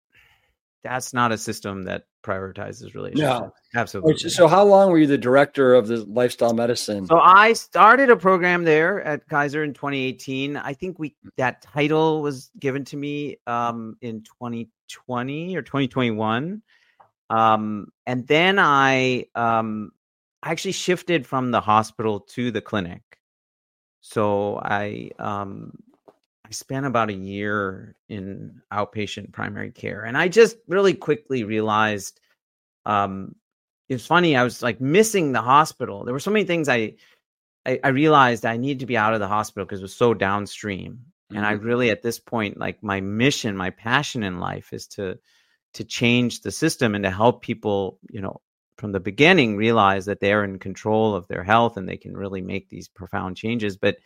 system that prioritizes relationships. No, absolutely. So how long were you the director of the lifestyle medicine? So I started a program there at Kaiser in 2018. I think that title was given to me in 2020 or 2021. And then I actually shifted from the hospital to the clinic. So I spent about a year in outpatient primary care, and I just really quickly realized it's funny. I was like missing the hospital. There were so many things I realized I needed to be out of the hospital because it was so downstream. And I really, at this point, like my mission, my passion in life is to change the system and to help people, from the beginning realize that they're in control of their health and they can really make these profound changes. But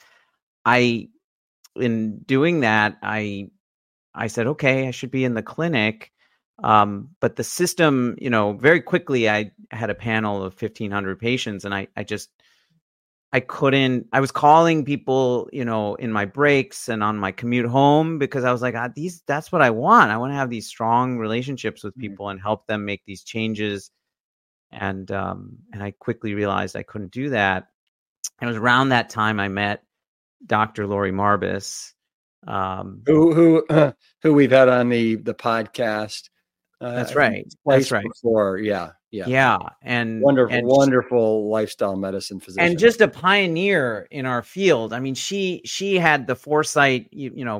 in doing that, I said, okay, I should be in the clinic. But the system, very quickly, I had a panel of 1,500 patients, and I just I was calling people, in my breaks and on my commute home, because I was like, that's what I want. I want to have these strong relationships with people and help them make these changes. And I quickly realized I couldn't do that. It was around that time I met Dr. Lori Marbas, who we've had on the podcast. That's right. That's right. Before, yeah. And wonderful lifestyle medicine physician, and just a pioneer in our field. I mean, she had the foresight,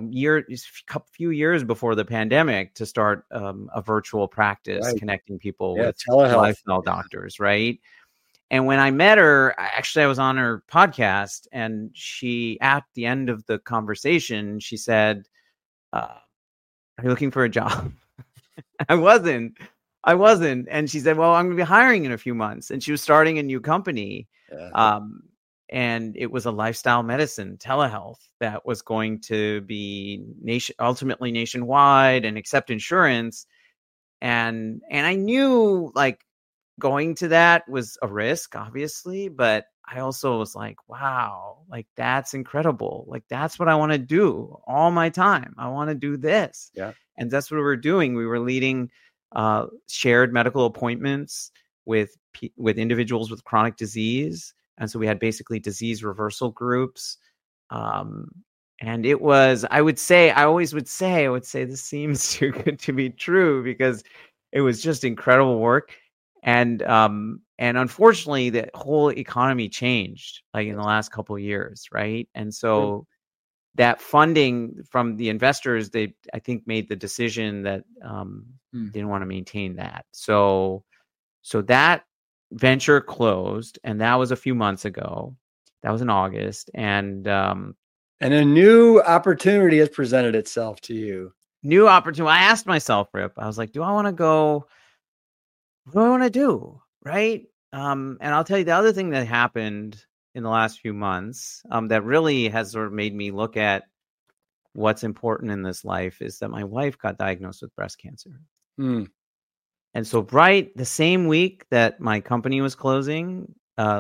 a few years before the pandemic, to start a virtual practice, connecting people with telehealth lifestyle doctors, right? And when I met her, I was on her podcast, and she, at the end of the conversation, she said, "Are you looking for a job?" I wasn't. And she said, "Well, I'm going to be hiring in a few months." And she was starting a new company. And it was a lifestyle medicine, telehealth, that was going to be ultimately nationwide and accept insurance. And I knew, like, going to that was a risk, obviously, but I also was like, wow, like, that's incredible. Like, that's what I want to do all my time. I want to do this. Yeah. And that's what we were doing. We were leading shared medical appointments with individuals with chronic disease. And so we had basically disease reversal groups. And it was, I would say this seems too good to be true, because it was just incredible work. And unfortunately, the whole economy changed, like, in the last couple of years, right? And so that funding from the investors, they, I think, made the decision that didn't want to maintain that. So that venture closed, and that was a few months ago. That was in August, and a new opportunity has presented itself to you. New opportunity. I asked myself, Rip, I was like, do I want to go? What do I want to do? Right. And I'll tell you the other thing that happened in the last few months that really has sort of made me look at what's important in this life is that my wife got diagnosed with breast cancer. And so right the same week that my company was closing,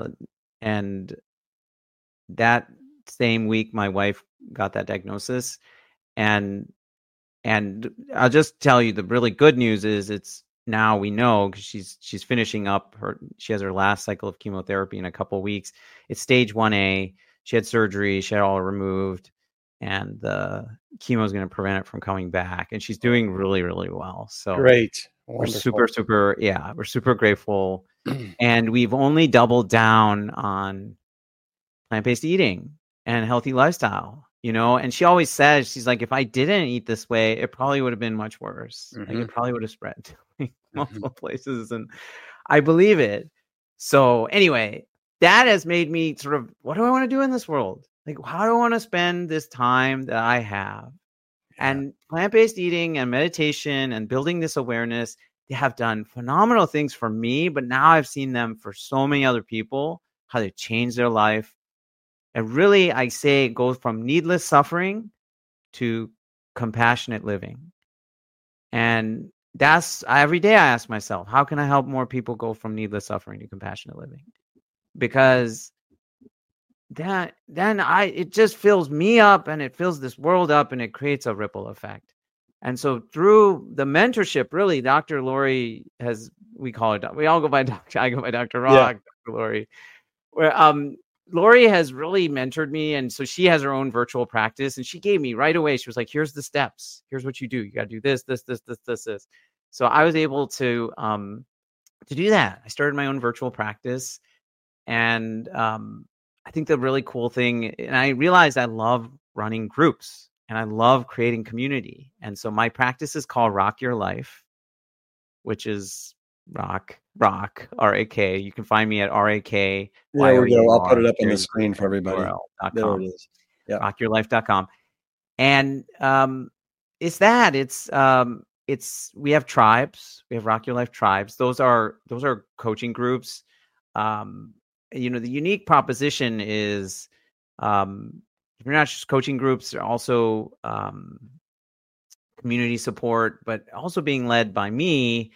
and that same week my wife got that diagnosis. And I'll just tell you, the really good news is it's now we know, because she's finishing up she has her last cycle of chemotherapy in a couple of weeks. It's stage 1A. She had surgery, she had all removed, and the chemo is going to prevent it from coming back. And she's doing really, really well. So great. Wonderful. We're super grateful. And we've only doubled down on plant-based eating and healthy lifestyle, and she always says, she's like, if I didn't eat this way, it probably would have been much worse. Like, it probably would have spread to multiple places. And I believe it. So anyway, that has made me sort of, what do I want to do in this world? Like, how do I want to spend this time that I have? And plant-based eating and meditation and building this awareness, they have done phenomenal things for me, but now I've seen them for so many other people, how they change their life. And really, I say it goes from needless suffering to compassionate living. And that's every day I ask myself, how can I help more people go from needless suffering to compassionate living? Because it just fills me up, and it fills this world up, and it creates a ripple effect. And so through the mentorship, really, Dr. Lori we all go by Dr. I go by Dr. Rock, Dr. Lori. Where Lori has really mentored me. And so she has her own virtual practice, and she gave me right away, she was like, here's the steps. Here's what you do. You got to do this. So I was able to do that. I started my own virtual practice. And I think the really cool thing, and I realized I love running groups and I love creating community. And so my practice is called Rock Your Life, which is Rock, R-A-K. You can find me at R-A-K. There we go. I'll put it up on the screen for everybody. There it is. Yeah. RockYourLife.com. And it's that. It's we have tribes. We have Rock Your Life tribes. Those are coaching groups. The unique proposition is you're not just coaching groups, they're also community support, but also being led by me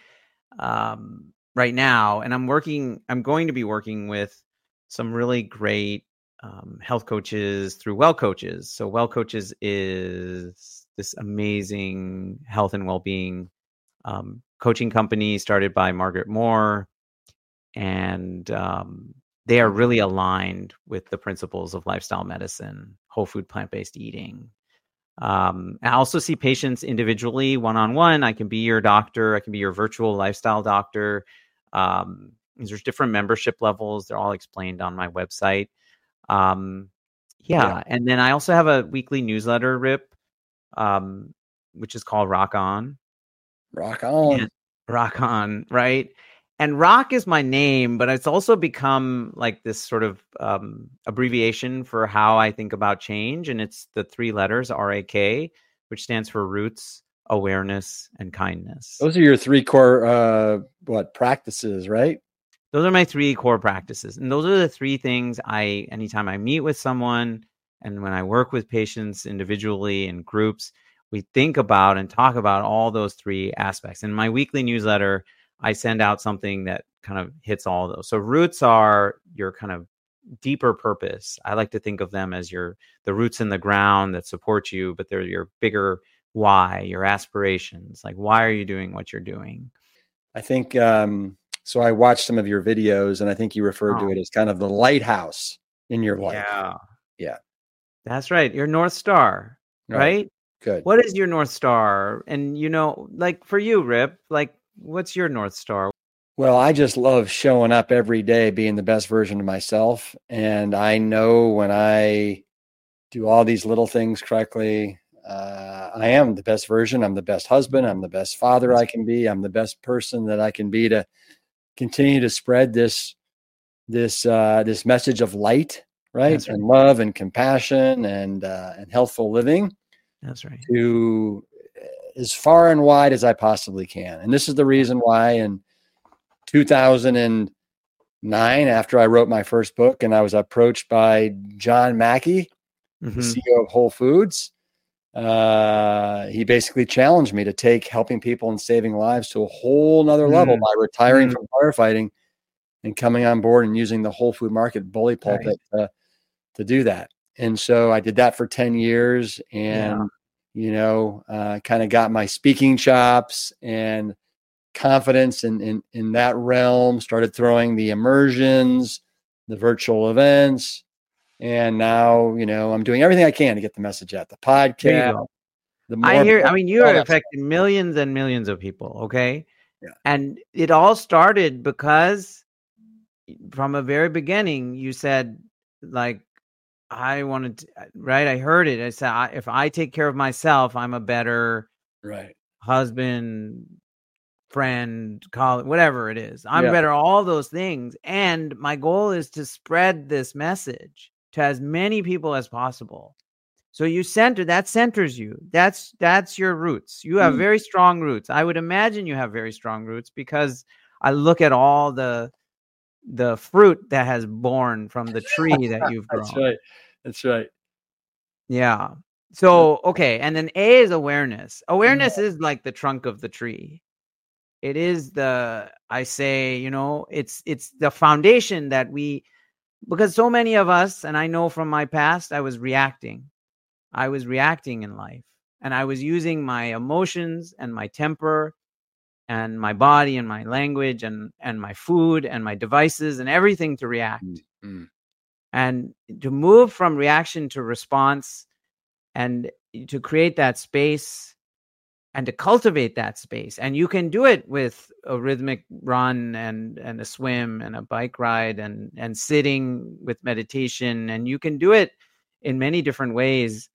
right now. And I'm going to be working with some really great health coaches through Well Coaches. So Well Coaches is this amazing health and well-being coaching company started by Margaret Moore. And they are really aligned with the principles of lifestyle medicine, whole food, plant-based eating. I also see patients individually, one-on-one. I can be your doctor. I can be your virtual lifestyle doctor. There's different membership levels. They're all explained on my website. Yeah. And then I also have a weekly newsletter, Rip, which is called Rock On. Rock on. Yeah. Rock On, right? And Rock is my name, but it's also become like this sort of abbreviation for how I think about change. And it's the 3 letters, RAK, which stands for roots, awareness, and kindness. Those are your 3 core practices, right? Those are my 3 core practices. And those are the 3 things anytime I meet with someone and when I work with patients individually in groups, we think about and talk about all those 3 aspects. In my weekly newsletter, I send out something that kind of hits all of those. So roots are your kind of deeper purpose. I like to think of them as the roots in the ground that support you, but they're your bigger why, your aspirations. Like, why are you doing what you're doing? I think, so I watched some of your videos and I think you referred to it as kind of the lighthouse in your life. Yeah. That's right. Your North Star, right? Good. What is your North Star? And, like for you, Rip, like, what's your North Star? Well, I just love showing up every day, being the best version of myself. And I know when I do all these little things correctly, I am the best version. I'm the best husband. I'm the best father I can be. I'm the best person that I can be to continue to spread this message of light, right? Right. And love and compassion and healthful living. That's right. To as far and wide as I possibly can. And this is the reason why in 2009, after I wrote my first book and I was approached by John Mackey, the CEO of Whole Foods, he basically challenged me to take helping people and saving lives to a whole nother level by retiring from firefighting and coming on board and using the Whole Food Market bully pulpit to do that. And so I did that for 10 years and, kind of got my speaking chops and confidence in that realm, started throwing the immersions, the virtual events. And now, I'm doing everything I can to get the message out. The podcast. You are affecting millions and millions of people. Okay. Yeah. And it all started because from a very beginning, you said, like, I wanted to, right? I heard it. I said, if I take care of myself, I'm a better husband, friend, colleague, whatever it is. I'm better, all those things. And my goal is to spread this message to as many people as possible. So that centers you. That's your roots. You have very strong roots. I would imagine you have very strong roots because I look at all the fruit that has borne from the tree that you've grown. That's right. Yeah. So, okay. And then A is awareness. Awareness is like the trunk of the tree. It is it's the foundation that because so many of us, and I know from my past, I was reacting in life and I was using my emotions and my temper and my body and my language and my food and my devices and everything to react. And to move from reaction to response and to create that space and to cultivate that space. And you can do it with a rhythmic run and a swim and a bike ride and sitting with meditation. And you can do it in many different ways.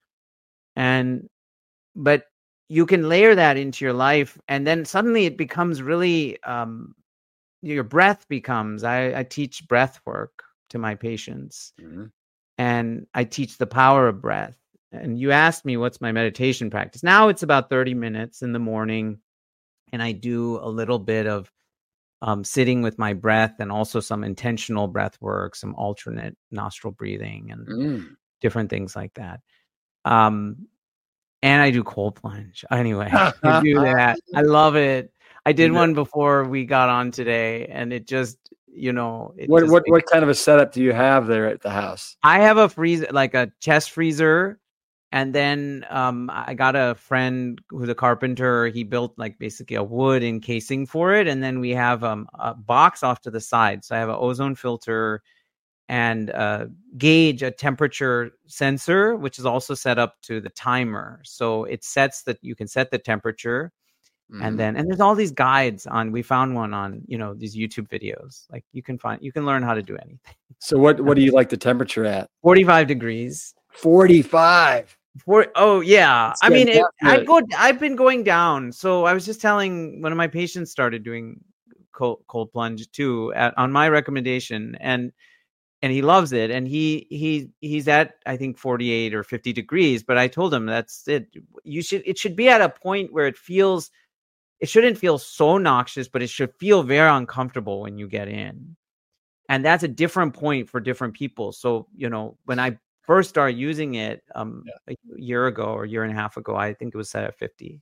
But you can layer that into your life. And then suddenly it becomes really, your breath becomes, I teach breath work to my patients and I teach the power of breath. And you asked me, what's my meditation practice? Now it's about 30 minutes in the morning. And I do a little bit of sitting with my breath and also some intentional breath work, some alternate nostril breathing and different things like that. And I do cold plunge. Anyway, I do that. I love it. I did one before we got on today and it just it just What kind of a setup do you have there at the house? I have a freezer, like a chest freezer. And then I got a friend who's a carpenter. He built like basically a wood encasing for it. And then we have a box off to the side. So I have an ozone filter and gauge, a temperature sensor, which is also set up to the timer. So it sets that you can set the temperature. And there's all these guides we found one on, these YouTube videos. Like you can learn how to do anything. So what do you like the temperature at? 45 degrees. 45. Oh yeah. I mean, I've been going down. So I was just telling one of my patients started doing cold plunge too on my recommendation, and he loves it. And he's at, I think, 48 or 50 degrees. But I told him that's it. It should be at a point where it shouldn't feel so noxious, but it should feel very uncomfortable when you get in. And that's a different point for different people. So, when I first started using it a year ago or a year and a half ago, I think it was set at 50.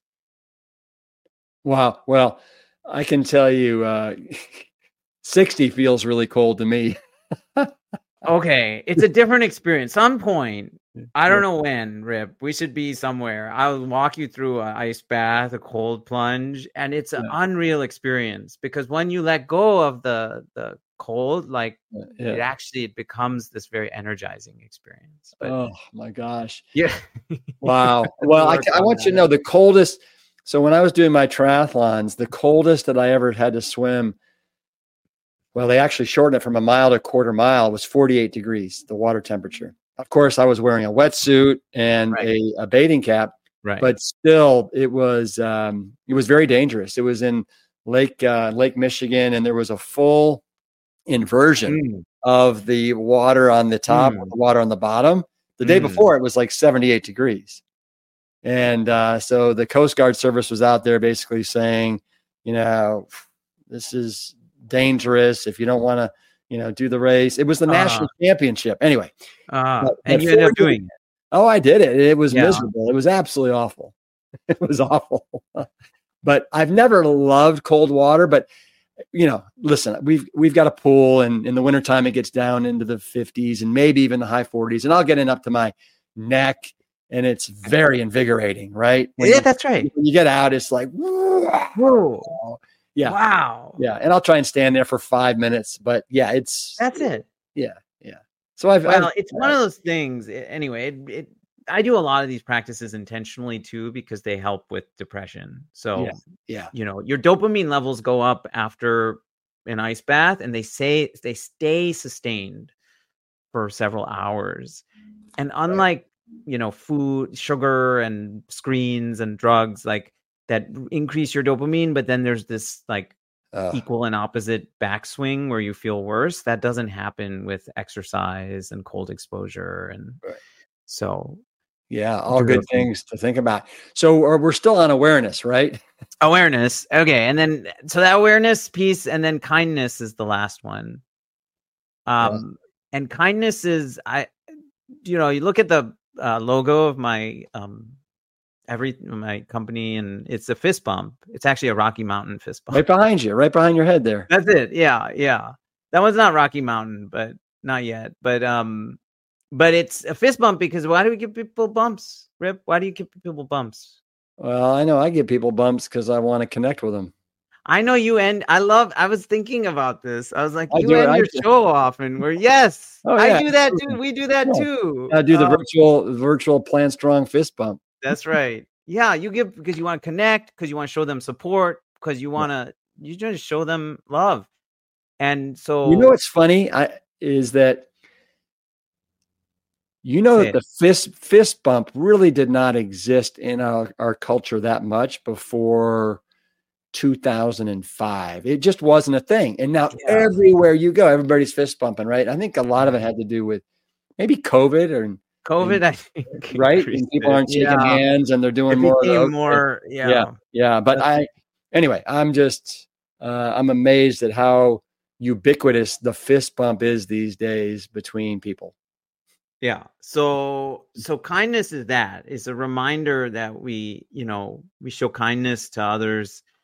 Wow. Well, I can tell you 60 feels really cold to me. Okay. It's a different experience. Some point, I don't know when, Rip, we should be somewhere. I'll walk you through an ice bath, a cold plunge, and it's an unreal experience because when you let go of the cold, like it becomes this very energizing experience. But, oh my gosh. Yeah. Wow. Well, I want you to know the coldest. So when I was doing my triathlons, the coldest that I ever had to swim, well, they actually shortened it from a mile to a quarter mile, was 48 degrees, the water temperature. Of course, I was wearing a wetsuit and a bathing cap, but still it was very dangerous. It was in Lake Michigan, and there was a full inversion of the water on the top, the water on the bottom. The day before, it was like 78 degrees. And so the Coast Guard service was out there basically saying, this is dangerous if you don't want to, do the race. It was the national championship. Anyway. And you ended up doing it. Oh, I did it. It was miserable. It was absolutely awful. It was awful. But I've never loved cold water, but listen, we've got a pool, and in the wintertime it gets down into the 50s and maybe even the high 40s, and I'll get in up to my neck, and it's very invigorating, right? That's right. When you get out, it's like, whoa. Yeah. Wow. Yeah. And I'll try and stand there for 5 minutes, but that's it. Yeah. Yeah. So it's one of those things. Anyway, I do a lot of these practices intentionally too, because they help with depression. So, your dopamine levels go up after an ice bath, and they stay sustained for several hours. And unlike, food, sugar and screens and drugs, like that increase your dopamine, but then there's this like equal and opposite backswing where you feel worse. That doesn't happen with exercise and cold exposure. And so, all good things to think about. So we're still on awareness, right? Awareness. Okay. And then, so that awareness piece, and then kindness is the last one. And kindness is, you look at the logo of my, my company, and it's a fist bump. It's actually a Rocky Mountain fist bump. Right behind you, right behind your head there. That's it. Yeah. Yeah. That one's not Rocky Mountain, but not yet. But it's a fist bump because why do we give people bumps, Rip? Why do you give people bumps? Well, I know I give people bumps because I want to connect with them. I know you end. I was thinking about this. I was like, you end your show off, and we're I do that too. We do that too. I do the virtual Plant Strong fist bump. That's right. Yeah, you give because you want to connect, because you want to show them support, because you want to show them love. And so, what's funny is that that the fist bump really did not exist in our culture that much before 2005. It just wasn't a thing. And now everywhere you go, everybody's fist bumping, right? I think a lot of it had to do with maybe COVID, I think. Right? And people aren't shaking hands, and they're doing more. Yeah. But I'm just, I'm amazed at how ubiquitous the fist bump is these days between people. Yeah. So kindness is that. It's a reminder that we show kindness to others.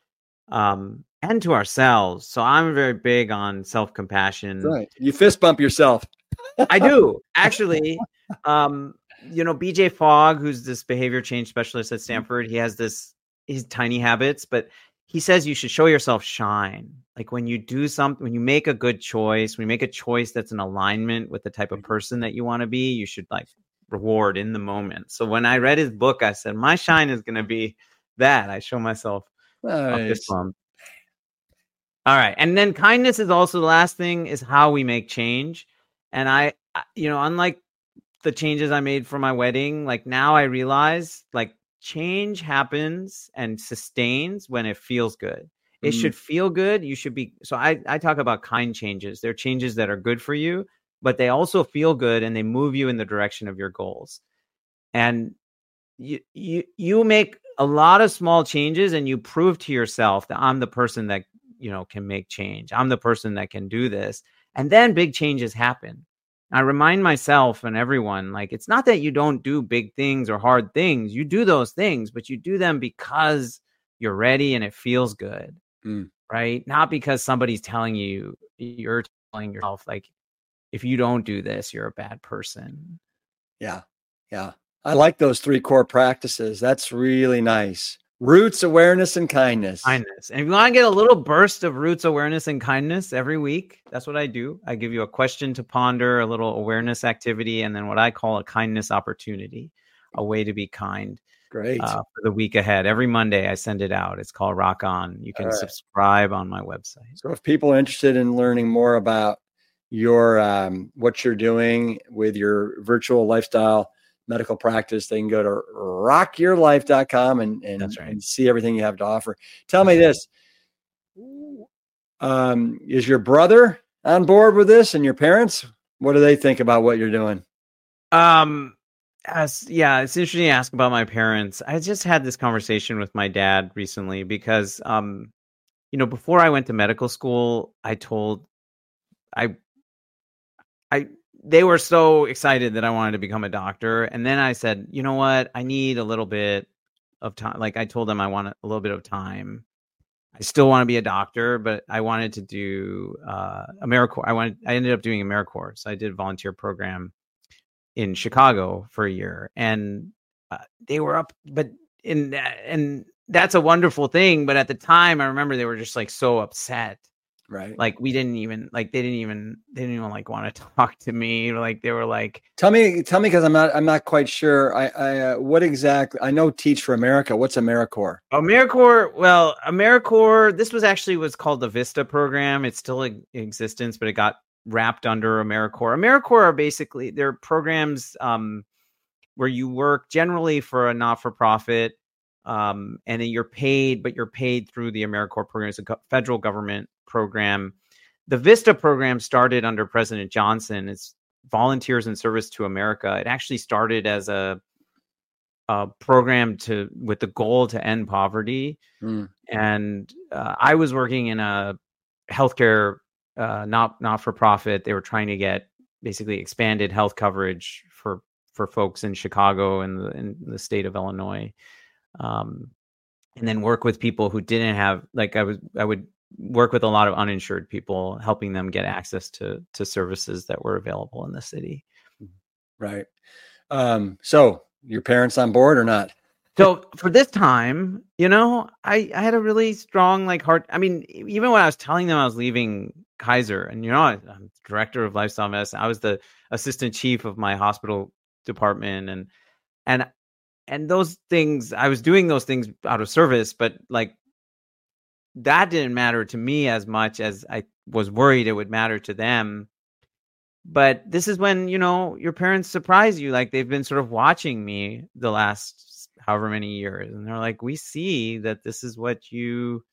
and to ourselves. So I'm very big on self-compassion. Right. You fist bump yourself. I do actually. BJ Fogg, who's this behavior change specialist at Stanford, he has his tiny habits, but he says you should show yourself shine. Like when you do something, when you make a good choice, when you make a choice that's in alignment with the type of person that you want to be, you should like reward in the moment. So when I read his book, I said, my shine is going to be that I show myself a fist bump. All right. And then kindness is also the last thing, is how we make change. And I unlike the changes I made for my wedding, like now I realize like change happens and sustains when it feels good. It should feel good. You should be. So I talk about kind changes. They're changes that are good for you, but they also feel good and they move you in the direction of your goals. And you make a lot of small changes and you prove to yourself that I'm the person that, can make change. I'm the person that can do this. And then big changes happen. I remind myself and everyone, like, it's not that you don't do big things or hard things. You do those things, but you do them because you're ready and it feels good, right? Not because somebody's telling you, you're telling yourself, like, if you don't do this, you're a bad person. Yeah. Yeah. I like those 3 core practices. That's really nice. Roots, awareness, and kindness. Kindness. And if you want to get a little burst of roots, awareness, and kindness every week, that's what I do. I give you a question to ponder, a little awareness activity, and then what I call a kindness opportunity, a way to be kind. Great. For the week ahead. Every Monday, I send it out. It's called Rock On. You can subscribe on my website. So if people are interested in learning more about your what you're doing with your virtual lifestyle medical practice, they can go to rockyourlife.com and That's right. and see everything you have to offer. Tell me this. Is your brother on board with this and your parents? What do they think about what you're doing? It's interesting to ask about my parents. I just had this conversation with my dad recently because, before I went to medical school, they were so excited that I wanted to become a doctor. And then I said, you know what? I need a little bit of time. Like I told them I want a little bit of time. I still want to be a doctor, but I wanted to do AmeriCorps. I ended up doing AmeriCorps. So I did a volunteer program in Chicago for a year, and they were up, and that's a wonderful thing. But at the time, I remember they were just like so upset. Right. Like they didn't even like want to talk to me. Like they were like, tell me, because I'm not quite sure. What exactly? I know Teach for America. What's AmeriCorps? AmeriCorps. Well, AmeriCorps. This was called the Vista program. It's still in existence, but it got wrapped under AmeriCorps. AmeriCorps are basically, they're programs where you work generally for a not-for-profit, and then you're paid through the AmeriCorps program. It's a federal government program. The Vista program started under President Johnson. It's Volunteers in Service to America. It actually started as a program with the goal to end poverty. And I was working in a healthcare not for profit. They were trying to get basically expanded health coverage for folks in Chicago and in the state of Illinois, and then work with people who didn't have, like I would work with a lot of uninsured people, helping them get access to services that were available in the city. Right. So your parents on board or not? So for this time, I had a really strong heart. I mean, even when I was telling them I was leaving Kaiser, and I'm director of lifestyle medicine, I was the assistant chief of my hospital department, and those things, I was doing those things out of service, but that didn't matter to me as much as I was worried it would matter to them. But this is when, your parents surprise you. Like they've been sort of watching me the last however many years. And they're like, we see that this is what you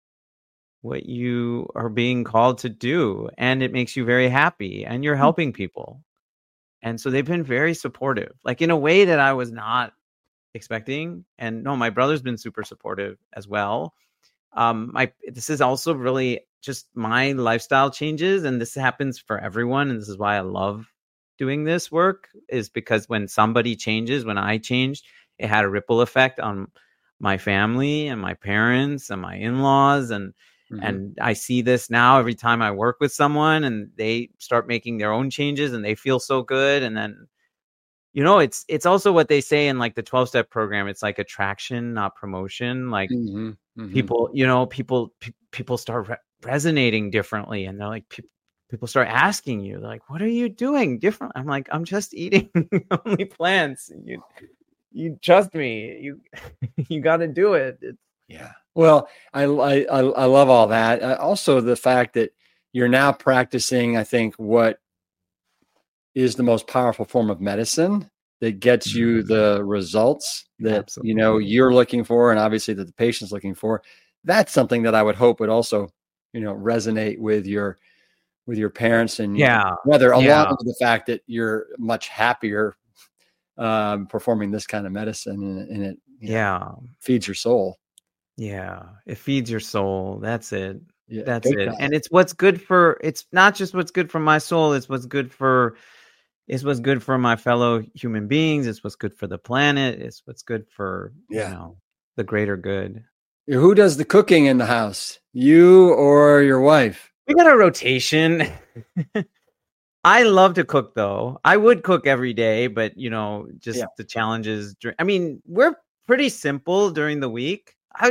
are being called to do. And it makes you very happy and you're helping people. And so they've been very supportive, like in a way that I was not expecting. And no, my brother's been super supportive as well. This is also really just my lifestyle changes, and this happens for everyone. And this is why I love doing this work, is because when somebody changes, when I changed, it had a ripple effect on my family and my parents and my in-laws, and I see this now every time I work with someone and they start making their own changes and they feel so good. And then, it's also what they say in like the 12-step program. It's like attraction, not promotion. Like people, people start resonating differently, and they're like, people start asking you, they're like, what are you doing different? I'm like, I'm just eating only plants. You trust me. You got to do it. Yeah. Well, I love all that. Also, the fact that you're now practicing, I think, what is the most powerful form of medicine that gets you the results that Absolutely. you're looking for, and obviously that the patient's looking for. That's something that I would hope would also resonate with your parents and your brother, along with the fact that you're much happier performing this kind of medicine, and it feeds your soul. Yeah, it feeds your soul. That's it. Yeah, that's it. And it's what's good for. It's not just what's good for my soul. It's what's good for. It's what's good for my fellow human beings. It's what's good for the planet. It's what's good for the greater good. Who does the cooking in the house? You or your wife? We got a rotation. I love to cook, though. I would cook every day, but the challenges. I mean, we're pretty simple during the week.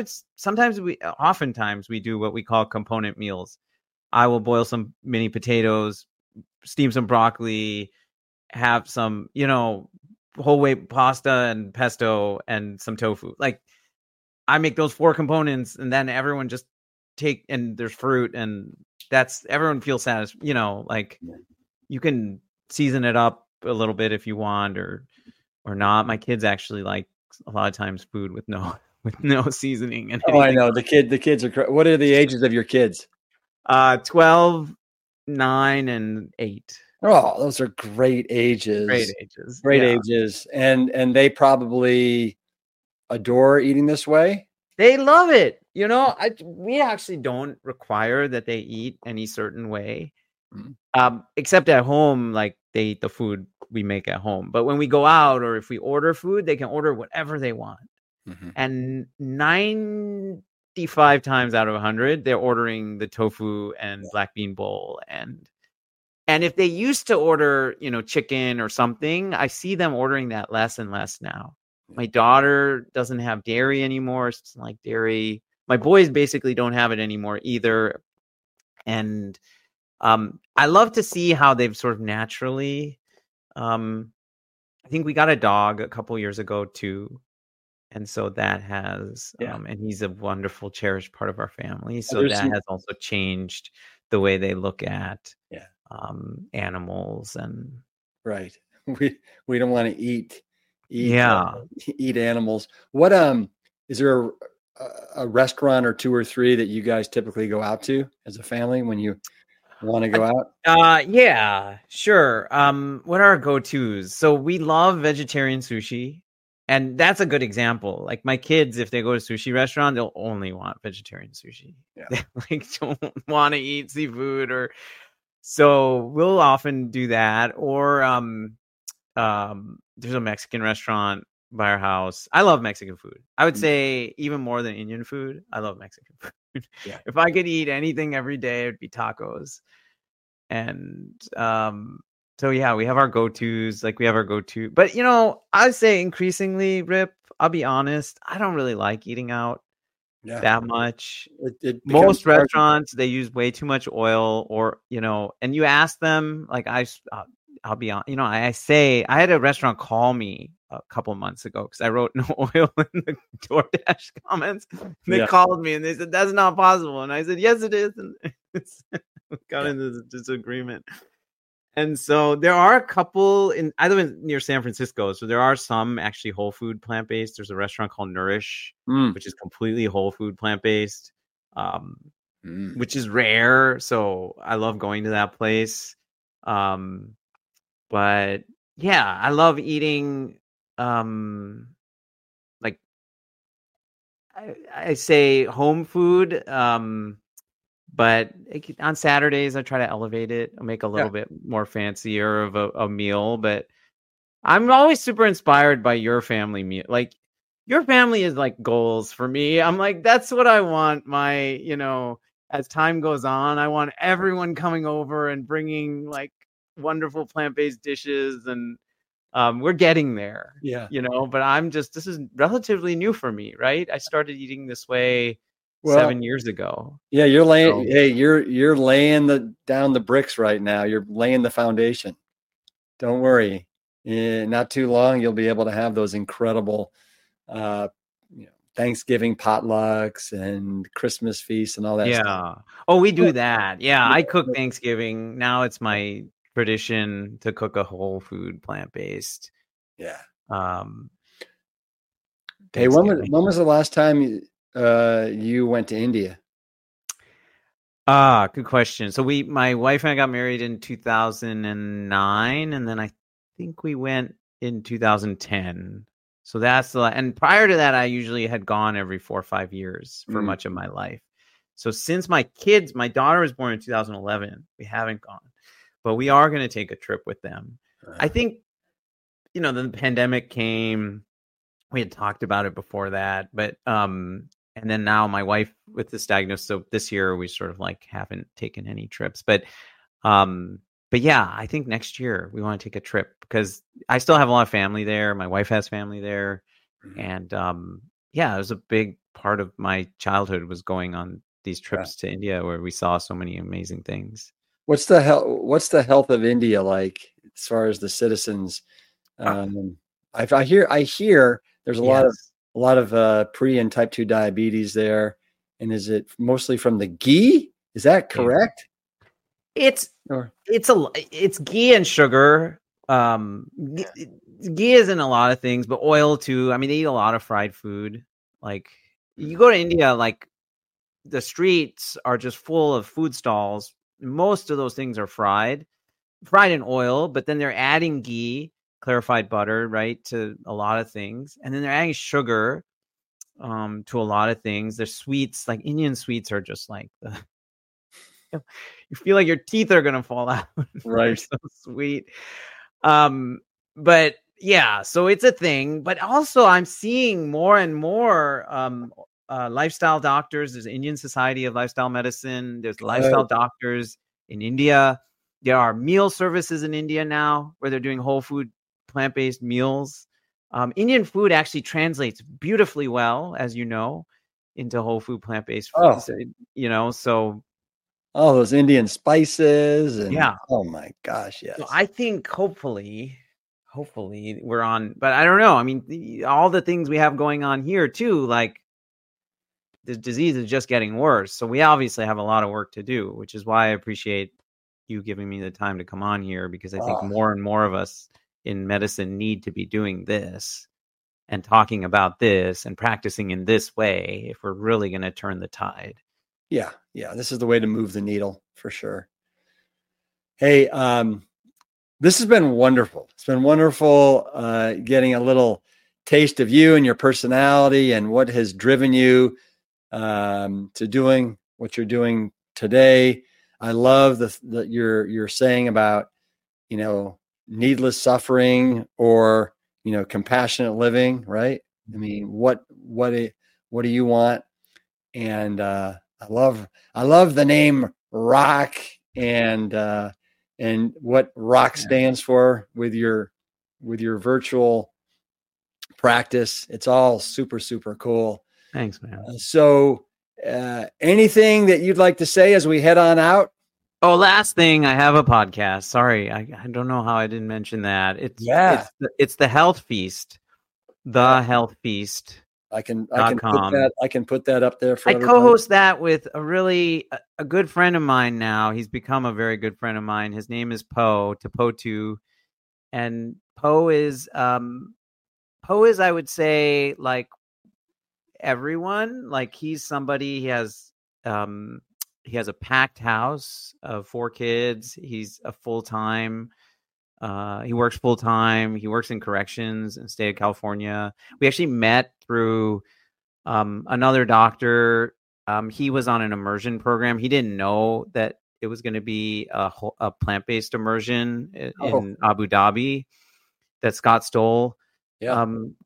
Oftentimes we do what we call component meals. I will boil some mini potatoes, steam some broccoli, have some, whole wheat pasta and pesto and some tofu. Like, I make those 4 components, and then everyone just and there's fruit, and everyone feels satisfied. You can season it up a little bit if you want or not. My kids actually like a lot of times food with no seasoning. And I know the kids are. What are the ages of your kids? 12, 9, and 8. Oh, those are great ages. Great ages. And they probably adore eating this way. They love it. We actually don't require that they eat any certain way. Except at home, like they eat the food we make at home. But when we go out or if we order food, they can order whatever they want. And 95 times out of 100, they're ordering the tofu and black bean bowl. And if they used to order, chicken or something, I see them ordering that less and less now. My daughter doesn't have dairy anymore. She doesn't like dairy. My boys basically don't have it anymore either. And I love to see how they've sort of naturally. I think we got a dog a couple years ago too, and so that has. And he's a wonderful, cherished part of our family. So that has also changed the way they look at animals and. Right. We don't want to eat animals. What is there a restaurant or 2 or 3 that you guys typically go out to as a family when you want to go out? Yeah, sure. What are our go-tos? So we love vegetarian sushi, and that's a good example. Like my kids, if they go to a sushi restaurant, they'll only want vegetarian sushi. They don't want to eat seafood so we'll often do that. Or there's a Mexican restaurant by our house. I love Mexican food. I would say even more than Indian food. I love Mexican food. If I could eat anything every day, it'd be tacos. And so we have our go-tos. Like we have our go-to. But I'd say increasingly, Rip, I'll be honest, I don't really like eating out that much. Most restaurants, they use way too much oil, or and you ask them, like I'll be on, I say, I had a restaurant call me a couple months ago because I wrote no oil in the DoorDash comments. They called me and they said, that's not possible. And I said, yes, it is. And we got into this disagreement. And so there are a couple I live near San Francisco. So there are some actually whole food plant-based. There's a restaurant called Nourish, which is completely whole food plant-based, which is rare. So I love going to that place. But yeah, I love eating, like I say home food. But on Saturdays, I try to elevate it. I'll make a little bit more fancier of a meal. But I'm always super inspired by your family meal. Like your family is like goals for me. I'm like, that's what I want. As time goes on, I want everyone coming over and bringing like wonderful plant-based dishes, and we're getting there. Yeah. But this is relatively new for me, right? I started eating this way Well, 7 years ago. Yeah, you're laying. Hey, you're laying down the bricks right now. You're laying the foundation. Don't worry. Not too long, you'll be able to have those incredible, Thanksgiving potlucks and Christmas feasts and all that stuff. Yeah. Oh, we do that. Yeah, I cook Thanksgiving. Now it's my tradition to cook a whole food plant-based. Yeah. Hey, when was the last time you went to India? Good question. So my wife and I got married in 2009, and then I think we went in 2010. So and prior to that, I usually had gone every 4 or 5 years for much of my life. So since my daughter was born in 2011, we haven't gone, but we are going to take a trip with them. I think, the pandemic came, we had talked about it before that, but, and then now my wife with this diagnosis. So this year we sort of like haven't taken any trips, but yeah, I think next year we want to take a trip because I still have a lot of family there. My wife has family there. And it was a big part of my childhood was going on these trips to India where we saw so many amazing things. What's the health of India like as far as the citizens? I hear there's a lot of pre and type 2 diabetes there. And is it mostly from the ghee? Is that correct? It's ghee and sugar. Ghee is in a lot of things, but oil too. I mean, they eat a lot of fried food. Like you go to India, like the streets are just full of food stalls. Most of those things are fried in oil, but then they're adding ghee, clarified butter, right, to a lot of things. And then they're adding sugar to a lot of things. Their sweets, like Indian sweets, are just like you feel like your teeth are going to fall out. Right. They're so sweet. But yeah, so it's a thing. But also I'm seeing more and more lifestyle doctors. There's Indian Society of Lifestyle Medicine. There's lifestyle doctors in India. There are meal services in India now where they're doing whole food, plant-based meals. Indian food actually translates beautifully well, as you know, into whole food, plant-based food. So all those Indian spices and oh my gosh, yes. So I think hopefully we're on, but I don't know. I mean, all the things we have going on here too, like the disease is just getting worse. So we obviously have a lot of work to do, which is why I appreciate you giving me the time to come on here, because I think more and more of us in medicine need to be doing this and talking about this and practicing in this way if we're really going to turn the tide. Yeah. This is the way to move the needle for sure. Hey, this has been wonderful. It's been wonderful getting a little taste of you and your personality and what has driven you to doing what you're doing today. I love that you're saying about, needless suffering or, compassionate living, right? I mean, what do you want? And I love the name ROC and what ROC stands for with your virtual practice. It's all super, super cool. Thanks, man. So anything that you'd like to say as we head on out? Oh, last thing, I have a podcast. Sorry, I don't know how I didn't mention that. It's the Health Feast, Health Feast. I can put that up there for everybody. I co-host that with a good friend of mine now. He's become a very good friend of mine. His name is Po, Tapotu. And Po is I would say like everyone. Like he's somebody, he has a packed house of 4 kids. He's a full-time he works full-time. He works in corrections in the state of California. We actually met through another doctor. He was on an immersion program. He didn't know that it was going to be a plant-based immersion in Abu Dhabi that Scott stole.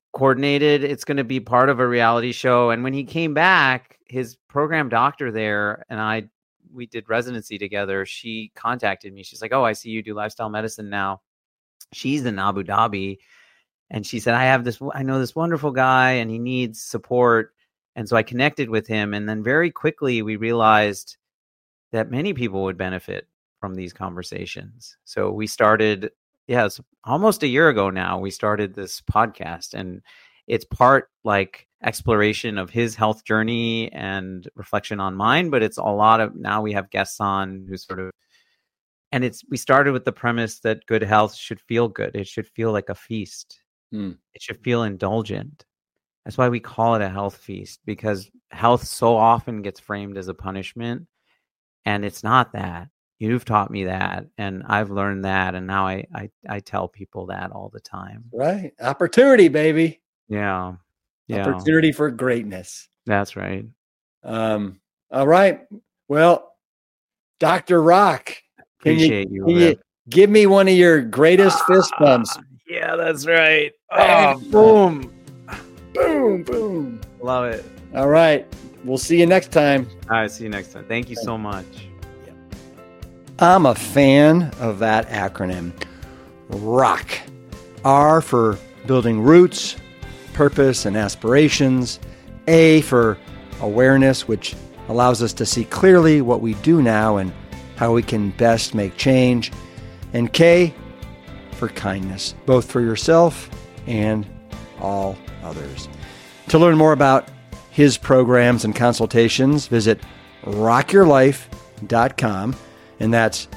coordinated. It's going to be part of a reality show. And when he came back, his program doctor there and we did residency together. She contacted me. She's like, "Oh, I see you do lifestyle medicine now." She's in Abu Dhabi. And she said, I know this wonderful guy and he needs support. And so I connected with him. And then very quickly we realized that many people would benefit from these conversations. So we started, it's almost a year ago now, we started this podcast, and it's part like exploration of his health journey and reflection on mine, but it's a lot of, now we have guests on who sort of, and we started with the premise that good health should feel good. It should feel like a feast. It should feel indulgent. That's why we call it a health feast, because health so often gets framed as a punishment, and it's not that. You've taught me that, and I've learned that, and now I tell people that all the time. Right. Opportunity, baby. Yeah. Opportunity for greatness. That's right. All right. Well, Dr. Rock, Appreciate you. Give me one of your greatest fist bumps? Yeah, that's right. Boom. Boom, boom. Love it. All right. We'll see you next time. All right. See you next time. Thank you so much. I'm a fan of that acronym, ROCK. R for building roots, purpose, and aspirations. A for awareness, which allows us to see clearly what we do now and how we can best make change. And K for kindness, both for yourself and all others. To learn more about his programs and consultations, visit rockyourlife.com, and that's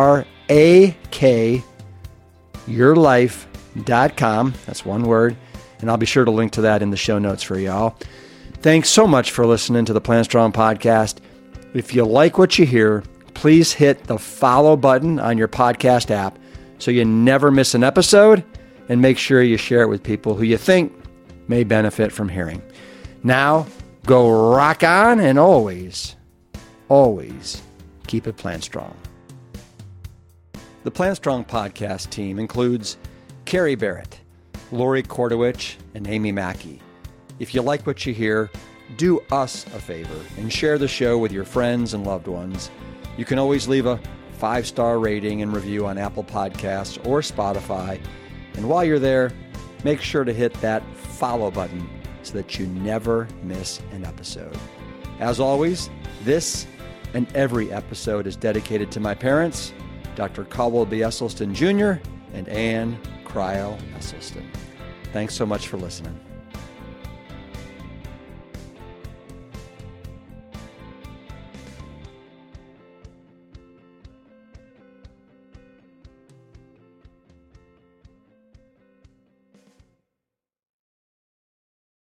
RAK yourlife.com. That's one word, and I'll be sure to link to that in the show notes for y'all. Thanks so much for listening to the Plant Strong podcast. If you like what you hear, please hit the follow button on your podcast app so you never miss an episode, and make sure you share it with people who you think may benefit from hearing. Now, go rock on, and always, always keep it plant strong. The Plant Strong podcast team includes Carrie Barrett, Lori Kordowich, and Amy Mackey. If you like what you hear, do us a favor and share the show with your friends and loved ones. You can always leave a 5-star rating and review on Apple Podcasts or Spotify. And while you're there, make sure to hit that follow button so that you never miss an episode. As always, this and every episode is dedicated to my parents, Dr. Caldwell B. Esselstyn Jr. and Anne Cryle Esselstyn. Thanks so much for listening.